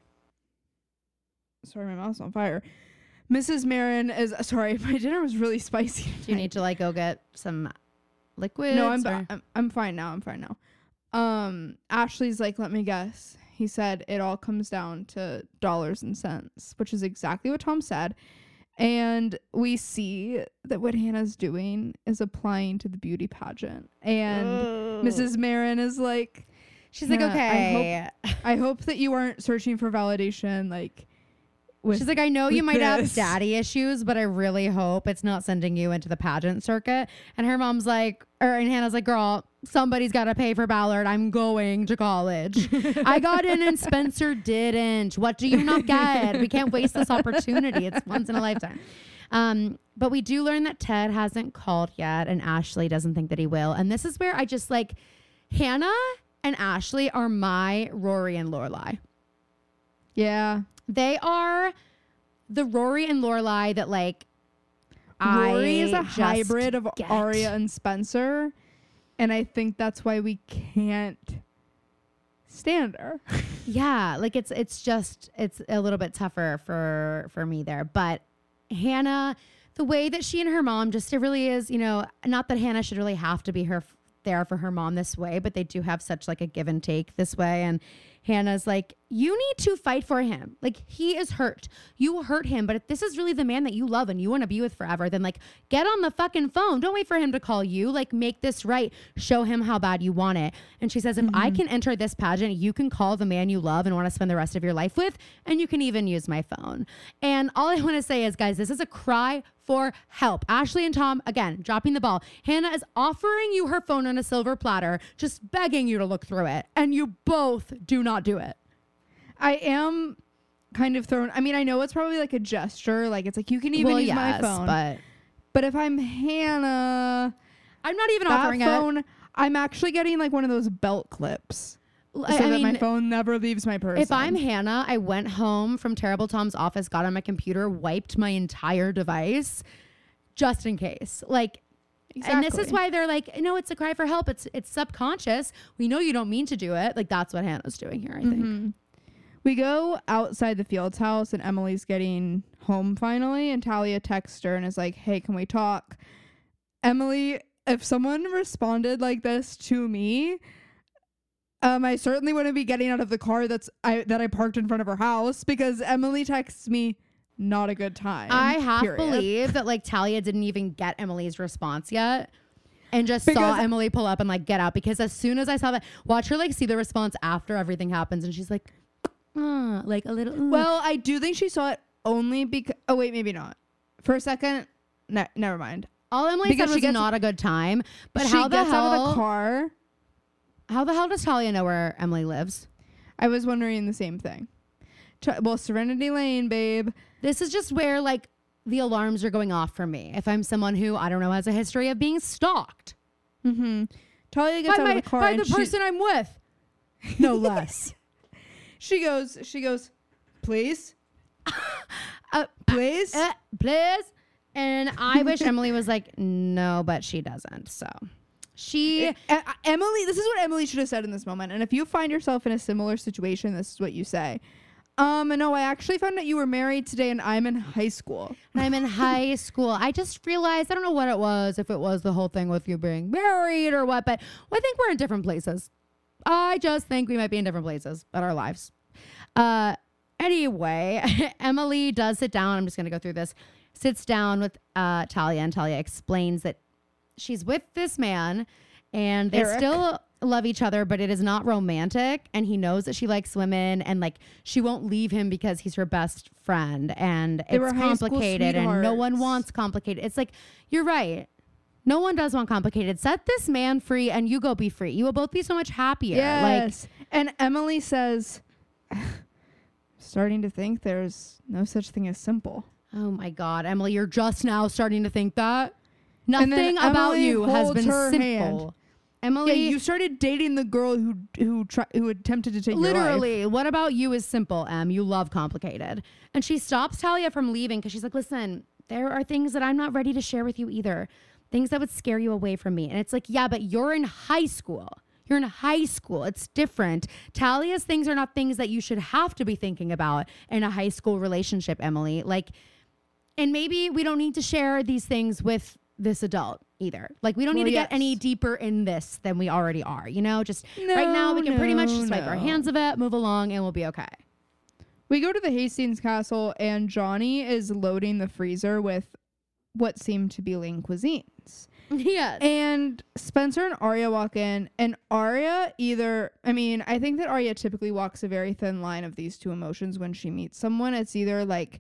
sorry, my mouth's on fire. Mrs. Marin is, sorry, my dinner was really spicy. Do you need to like go get some liquids? No, or- I'm fine now. I'm fine now. Ashley's like, let me guess. He said it all comes down to dollars and cents, which is exactly what Tom said. And we see that what Hannah's doing is applying to the beauty pageant. And Mrs. Marin is like, She's like, "Yeah, okay. I hope that you aren't searching for validation. Like, with She's like, I know you with might have this." daddy issues, but I really hope it's not sending you into the pageant circuit. And her mom's like, and Hannah's like, girl, somebody's got to pay for Ballard. I'm going to college. I got in and Spencer didn't. What do you not get? We can't waste this opportunity. It's once in a lifetime. But we do learn that Ted hasn't called yet, and Ashley doesn't think that he will. And this is where I just like, Hannah and Ashley are my Rory and Lorelai. Yeah. They are the Rory and Lorelai that like Rory is a just hybrid of get. Arya and Spencer. And I think that's why we can't stand her. Yeah, like it's a little bit tougher for me there. But Hannah, the way that she and her mom just, it really is, you know, not that Hannah should really have to be there for her mom this way, but they do have such like a give and take this way. And Hannah's like, you need to fight for him. Like, he is hurt. You hurt him, but if this is really the man that you love and you want to be with forever, then like get on the fucking phone. Don't wait for him to call you. Like, make this right. Show him how bad you want it. And she says, if I can enter this pageant, you can call the man you love and want to spend the rest of your life with, and you can even use my phone. And all I want to say is, guys, this is a cry for help. Ashley and Tom, again, dropping the ball. Hannah is offering you her phone on a silver platter, just begging you to look through it. And you both do not do it. I am kind of thrown. I mean, I know it's probably like a gesture. Like, it's like, you can even use my phone. But if I'm Hannah, I'm not even that offering phone, it. I'm actually getting like one of those belt clips. I So that mean, my phone never leaves my person. if I'm Hannah, I went home from Terrible Tom's office, got on my computer, wiped my entire device just in case. Like, and this is Exactly. why they're like, no, it's a cry for help. It's subconscious. We know you don't mean to do it. Like, that's what Hannah's doing here, I think. Mhm. We go outside the Fields house, and Emily's getting home finally, and Talia texts her and is like, hey, can we talk? Emily, if someone responded like this to me, I certainly wouldn't be getting out of the car that I parked in front of her house, because Emily texts me, not a good time. I half period. believe that like Talia didn't even get Emily's response yet and just saw Because- Emily pull up and like get out, because as soon as I saw that, watch her like see the response after everything happens and she's like, like a little. Well, I do think she saw it only because, oh wait, maybe not. For a second, never mind. all Emily because said she was gets- not a good time. But She how the gets hell? out of the car. How the hell does Talia know where Emily lives? I was wondering the same thing. Well, Serenity Lane, babe. This is just where like the alarms are going off for me. If I'm someone who I don't know has a history of being stalked Mm-hmm. Talia gets out of the car by and the person I'm with, no less. she goes, please, Please. please. Please. And I wish Emily was like, no, but she doesn't. So she, Emily, this is what Emily should have said in this moment. And if you find yourself in a similar situation, this is what you say. No, I actually found out you were married today and I'm in high school. I'm in high school. I just realized, I don't know what it was, if it was the whole thing with you being married or what, but I think we're in different places. I just think we might be in different places in our lives. Anyway, Emily does sit down. I'm just going to go through this. Sits down with Talia, and Talia explains that she's with this man and they Eric. still love each other, but it is not romantic. And he knows that she likes women, and like she won't leave him because he's her best friend. And They were it's high school complicated, and no one sweethearts. wants complicated. It's like, you're right. No one does want complicated. Set this man free and you go be free. You will both be so much happier. Yes. And Emily says, starting to think there's no such thing as simple. Oh my God, Emily, you're just now starting to think that? And then Nothing about Emily you has holds been her simple. hand. Emily, Yeah, you started dating the girl who attempted to take your life. literally, what about you is simple, Em? You love complicated. And she stops Talia from leaving because she's like, listen, there are things that I'm not ready to share with you either. Things that would scare you away from me. And it's like, yeah, but you're in high school. You're in high school. It's different. Talia's things are not things that you should have to be thinking about in a high school relationship, Emily. Like, and maybe we don't need to share these things with this adult either. Like, we don't need to get any deeper in this than we already are, you know? Just right now, we can pretty much just wipe our hands of it, move along, and we'll be okay. We go to the Hastings Castle, and Johnny is loading the freezer with what seemed to be lean cuisines. Yes. And Spencer and Arya walk in, and Arya I think that Arya typically walks a very thin line of these two emotions when she meets someone. It's either like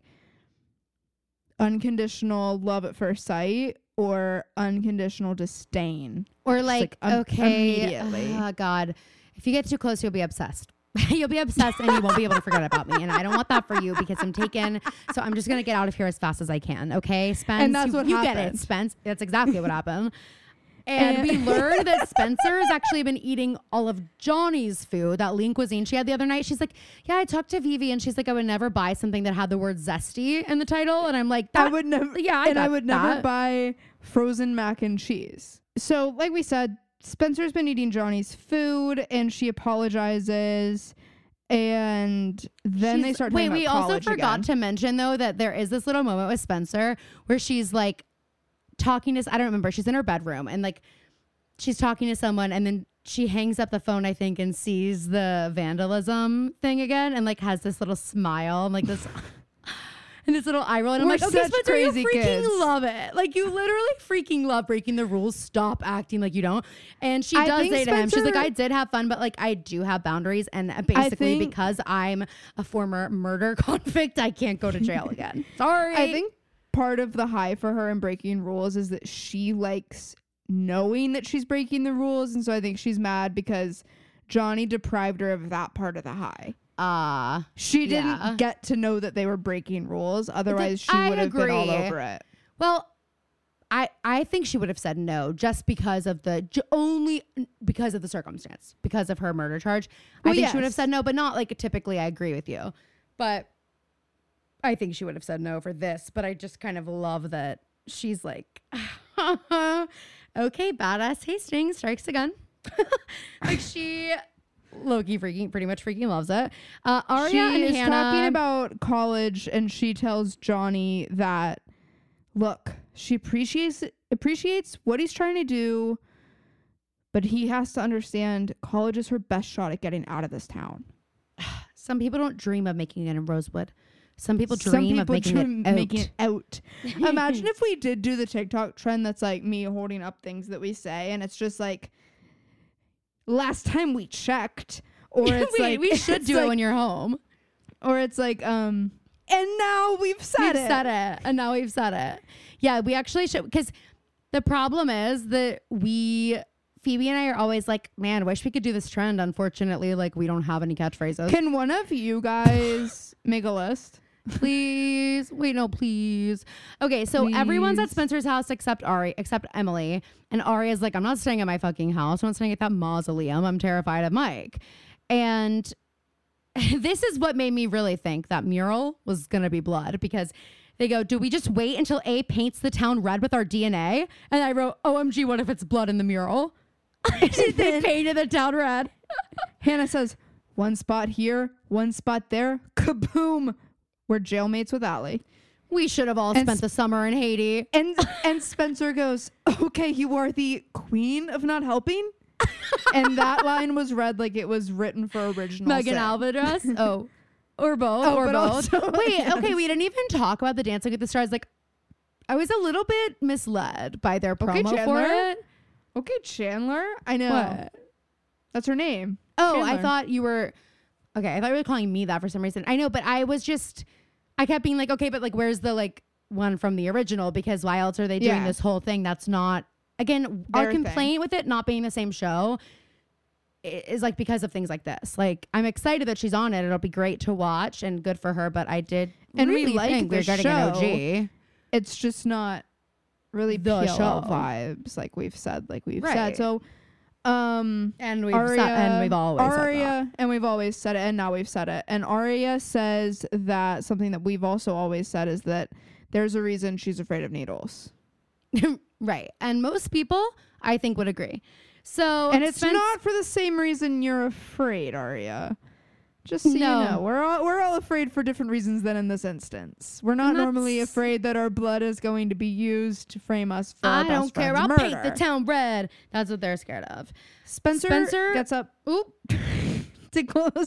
unconditional love at first sight or unconditional disdain. Or like okay, immediately. oh God, if you get too close, you'll be obsessed. You'll be obsessed and you won't be able to forget about me. And I don't want that for you because I'm taken. So I'm just going to get out of here as fast as I can. Okay, Spence? And that's what you happened. get it, Spence. That's exactly what happened. And we learned that Spencer has actually been eating all of Johnny's food, that lean cuisine she had the other night. She's like, yeah, I talked to Vivi and she's like, I would never buy something that had the word zesty in the title. And I'm like, I would never. Yeah, I would never buy frozen mac and cheese. So like we said, Spencer's been eating Johnny's food and she apologizes. And then they start talking about we also college forgot again. to mention, though, that there is this little moment with Spencer where she's like talking to, I don't remember, she's in her bedroom and like she's talking to someone and then she hangs up the phone, I think, and sees the vandalism thing again and like has this little smile and like this and this little eye roll. And I'm We're like, okay, such Spencer, you crazy freaking kids. love it. Like, you literally freaking love breaking the rules. Stop acting like you don't. And she I does think say to him, she's like, Spencer- I did have fun, but like, I do have boundaries. And basically, think- because I'm a former murder convict, I can't go to jail again. Sorry. I think part of the high for her in breaking rules is that she likes knowing that she's breaking the rules. And so I think she's mad because Johnny deprived her of that part of the high. She didn't yeah. get to know that they were breaking rules. Otherwise, she I would have been all agree. over it. Well, I think she would have said no just because of only because of the circumstance, because of her murder charge. Well, I think she would have yes. said no, but not like typically. I agree with you, but I think she would have said no for this. But I just kind of love that she's like, okay, badass Hastings strikes again. Like she. Loki pretty much freaking loves it. Arya She and is Hannah talking about college, and she tells Johnny that, look, she appreciates what he's trying to do, but he has to understand college is her best shot at getting out of this town. Some people don't dream of making it in Rosewood. Some people dream of making it out. Imagine if we did do the TikTok trend that's like me holding up things that we say, and it's just like, last time we checked, or it's we should do it when you're home, or it's like and now we've said it. And now we've said it. Yeah, we actually should, because the problem is that Phoebe and I are always like, man, wish we could do this trend. Unfortunately, like, we don't have any catchphrases. Can one of you guys make a list? Please. Wait, no, please. Okay, so everyone's at Spencer's house except Emily. And Aria's like, I'm not staying at my fucking house. I'm not staying at that mausoleum. I'm terrified of Mike. And this is what made me really think that mural was going to be blood, because they go, do we just wait until A paints the town red with our DNA? And I wrote, OMG, what if it's blood in the mural? They painted the town red. Hannah says, one spot here, one spot there. Kaboom. We're jailmates with Allie. We should have all spent the summer in Haiti. And Spencer goes, okay, you are the queen of not helping? And that line was read like it was written for original Megan sin. Alvarez. Oh. Or both. Oh, or but both. also- Wait, yes. okay, we didn't even talk about the Dancing with the Stars. Like, I was a little bit misled by their promo for Chandler. it. Okay, Chandler. I know. What? That's her name. Oh, Chandler. I thought you were... Okay, I thought you were calling me that for some reason. I know, but I was just... I kept being like, okay, but like, where's the like one from the original? Because why else are they doing Yeah. this whole thing that's not again, our Their thing. complaint with it not being the same show is like because of things like this. Like, I'm excited that she's on it. It'll be great to watch and good for her. But I did And we really like think the we're getting an show. OG. It's just not really The PLL show. vibes, like we've said. Right. So, And we've Arya, said, and we've always said that. Arya, and we've always said it, and now we've said it. And Arya says that something that we've also always said is that there's a reason she's afraid of needles. Right. And most people, I think, would agree. So, And it's not for the same reason you're afraid, Arya. Just so you No. know, we're all afraid for different reasons than in this instance. We're not And that's- normally afraid that our blood is going to be used to frame us for our I don't best care. friend's I'll murder. paint the town red. That's what they're scared of. Spencer gets up Oop. to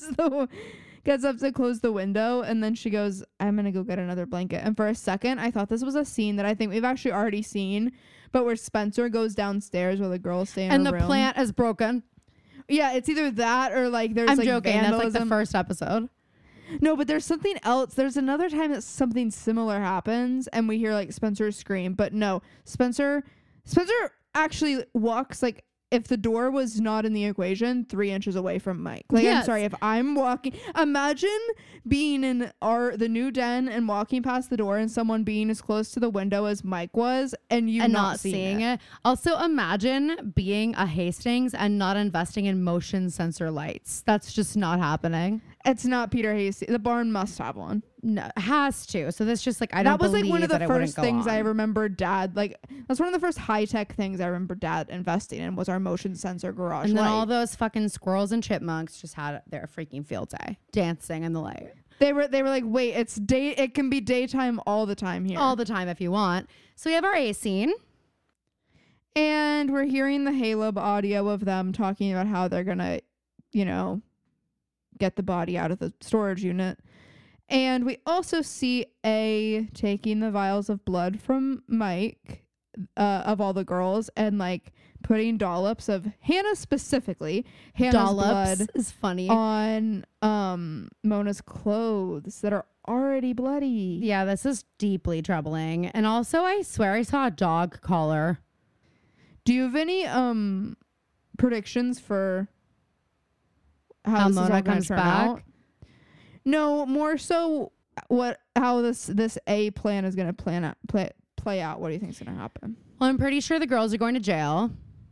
close the window, and then she goes, I'm gonna go get another blanket. And for a second I thought this was a scene that I think we've actually already seen, but where Spencer goes downstairs while the girls stay in And her the room. plant is broken. Yeah, it's either that or like there's I'm like joking. That's like the vandalism. first episode. No, but there's something else. There's another time that something similar happens and we hear like Spencer scream, but no, Spencer actually walks, like, if the door was not in the equation, 3 inches away from Mike. Like, I'm Yes. sorry, if I'm walking, imagine being in the new den and walking past the door and someone being as close to the window as Mike was and you And not seeing it. Also, imagine being a Hastings and not investing in motion sensor lights. That's just not happening. It's not Peter Hasty. The barn must have one. No, it has to. So that's just like, I don't That was like one of the believe that it wouldn't first go things I on. remember Dad, like, that's one of the first high-tech things I remember Dad investing in was our motion sensor garage And then light. all those fucking squirrels and chipmunks just had their freaking field day dancing in the light They were like, wait, it can be daytime all the time here. all the time if you want. So we have our A scene. And we're hearing the Haleb audio of them talking about how they're gonna, get the body out of the storage unit. And we also see A taking the vials of blood from Mike, of all the girls, and like putting dollops of Hannah specifically, Hannah's Dollops blood is funny. on Mona's clothes that are already bloody. Yeah, this is deeply troubling. And also, I swear I saw a dog collar. Do you have any predictions for How this is Mona all gonna comes turn back? out? No, more so how this A plan is going to play out. What do you think is going to happen? Well, I'm pretty sure the girls are going to jail.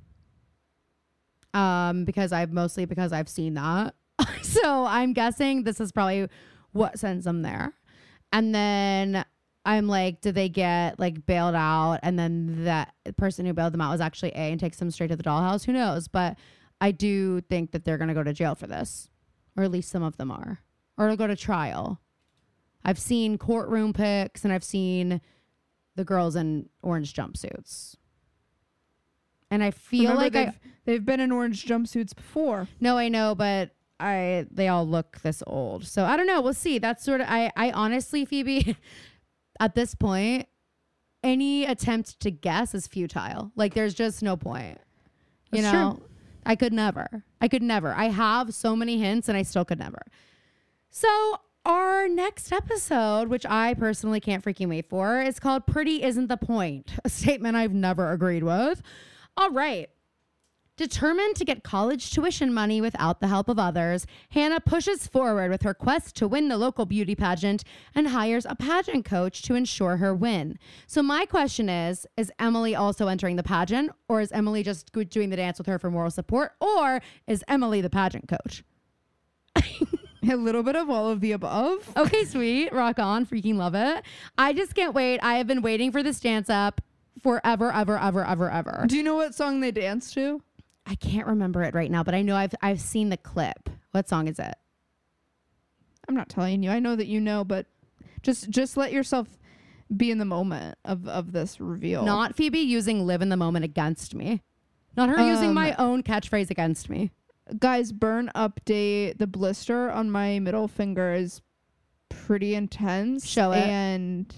Because I've seen that. So I'm guessing this is probably what sends them there. And then I'm like, did they get like bailed out? And then that person who bailed them out was actually A and takes them straight to the dollhouse. Who knows? But I do think that they're going to go to jail for this, or at least some of them are, or to go to trial. I've seen courtroom pics and I've seen the girls in orange jumpsuits. And I feel Remember, they've been in orange jumpsuits before. No, I know, but they all look this old. So I don't know. We'll see. That's sort of, I honestly, Phoebe, at this point, any attempt to guess is futile. Like, there's just no point. You That's know, true. I could never. I have so many hints and I still could never. So our next episode, which I personally can't freaking wait for, is called Pretty Isn't the Point, a statement I've never agreed with. All right. Determined to get college tuition money without the help of others, Hannah pushes forward with her quest to win the local beauty pageant and hires a pageant coach to ensure her win. So my question is Emily also entering the pageant, or is Emily just doing the dance with her for moral support, or is Emily the pageant coach? A little bit of all of the above. Okay, sweet. Rock on. Freaking love it. I just can't wait. I have been waiting for this dance up forever, ever. Do you know what song they dance to? I can't remember it right now, but I know I've seen the clip. What song is it? I'm not telling you. I know that you know, but just let yourself be in the moment of this reveal. Not Phoebe using live in the moment against me. Not her using my own catchphrase against me. Guys, burn update. The blister on my middle finger is pretty intense. Show it. And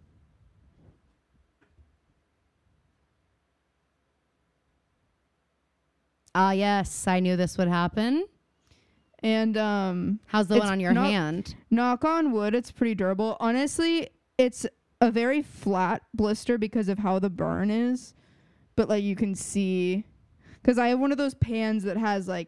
Yes, I knew this would happen. how's How's the one on your hand? Knock on wood, it's pretty durable. Honestly, it's a very flat blister because of how the burn is. but like you can see, because I have one of those pans that has like,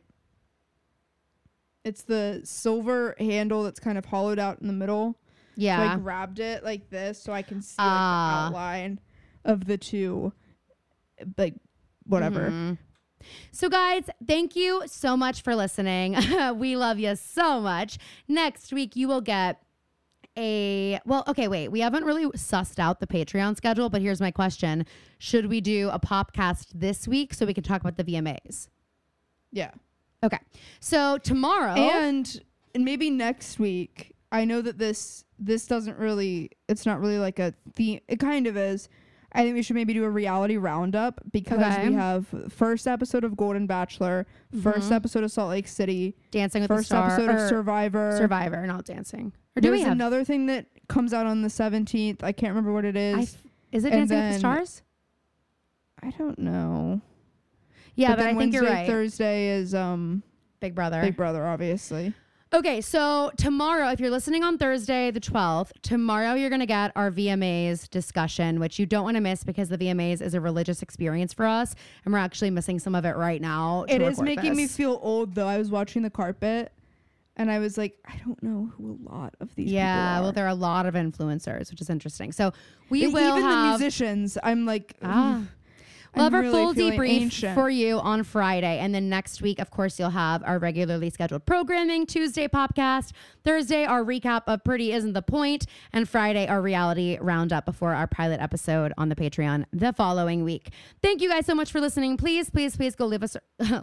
it's the silver handle that's kind of hollowed out in the middle. Yeah. So I grabbed it like this so I can see like, the outline of the two, like whatever. Mm-hmm. So guys, thank you so much for listening. We love you so much. Next week you will get we haven't really sussed out the Patreon schedule, but here's my question. Should we do a popcast this week so we can talk about the VMAs? Yeah. Okay. So tomorrow and maybe next week, I know that this doesn't really, it's not really like a theme. It kind of is. I think we should maybe do a reality roundup because we have first episode of Golden Bachelor, first episode of Salt Lake City, Dancing with first the Stars, episode of Survivor, not Dancing. Or do there's we have another thing that comes out on the 17th? I can't remember what it is. Is it And Dancing with the then- Stars? I don't know. Yeah, but then I think you're Wednesday, right. Thursday is Big Brother. Big Brother, obviously. Okay, so tomorrow, if you're listening on Thursday, the 12th, tomorrow you're going to get our VMAs discussion, which you don't want to miss because the VMAs is a religious experience for us, and we're actually missing some of it right now. It is making me feel old, though. I was watching the carpet, and I was like, I don't know who a lot of these people are. Well, there are a lot of influencers, which is interesting. So we will even have... the musicians. I'm like... We'll have our really full feeling debrief ancient. for you on Friday. And then next week, of course, you'll have our regularly scheduled programming. Tuesday, Popcast. Thursday, our recap of Pretty Isn't the Point. And Friday, our reality roundup before our pilot episode on the Patreon the following week. Thank you guys so much for listening. Please, please, please go leave us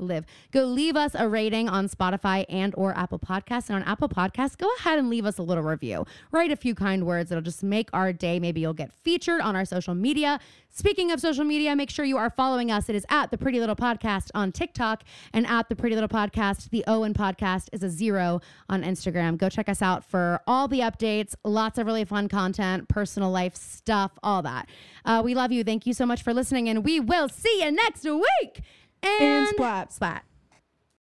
a rating on Spotify and or Apple Podcasts. And on Apple Podcasts, go ahead and leave us a little review. Write a few kind words. It'll just make our day. Maybe you'll get featured on our social media. Speaking of social media, make sure you are following us. It is at The Pretty Little Podcast on TikTok and at The Pretty Little Podcast. The O in podcast is a 0 on Instagram. Go check us out for all the updates, lots of really fun content, personal life stuff, all that. We love you. Thank you so much for listening, and we will see you next week. And splat. Splat.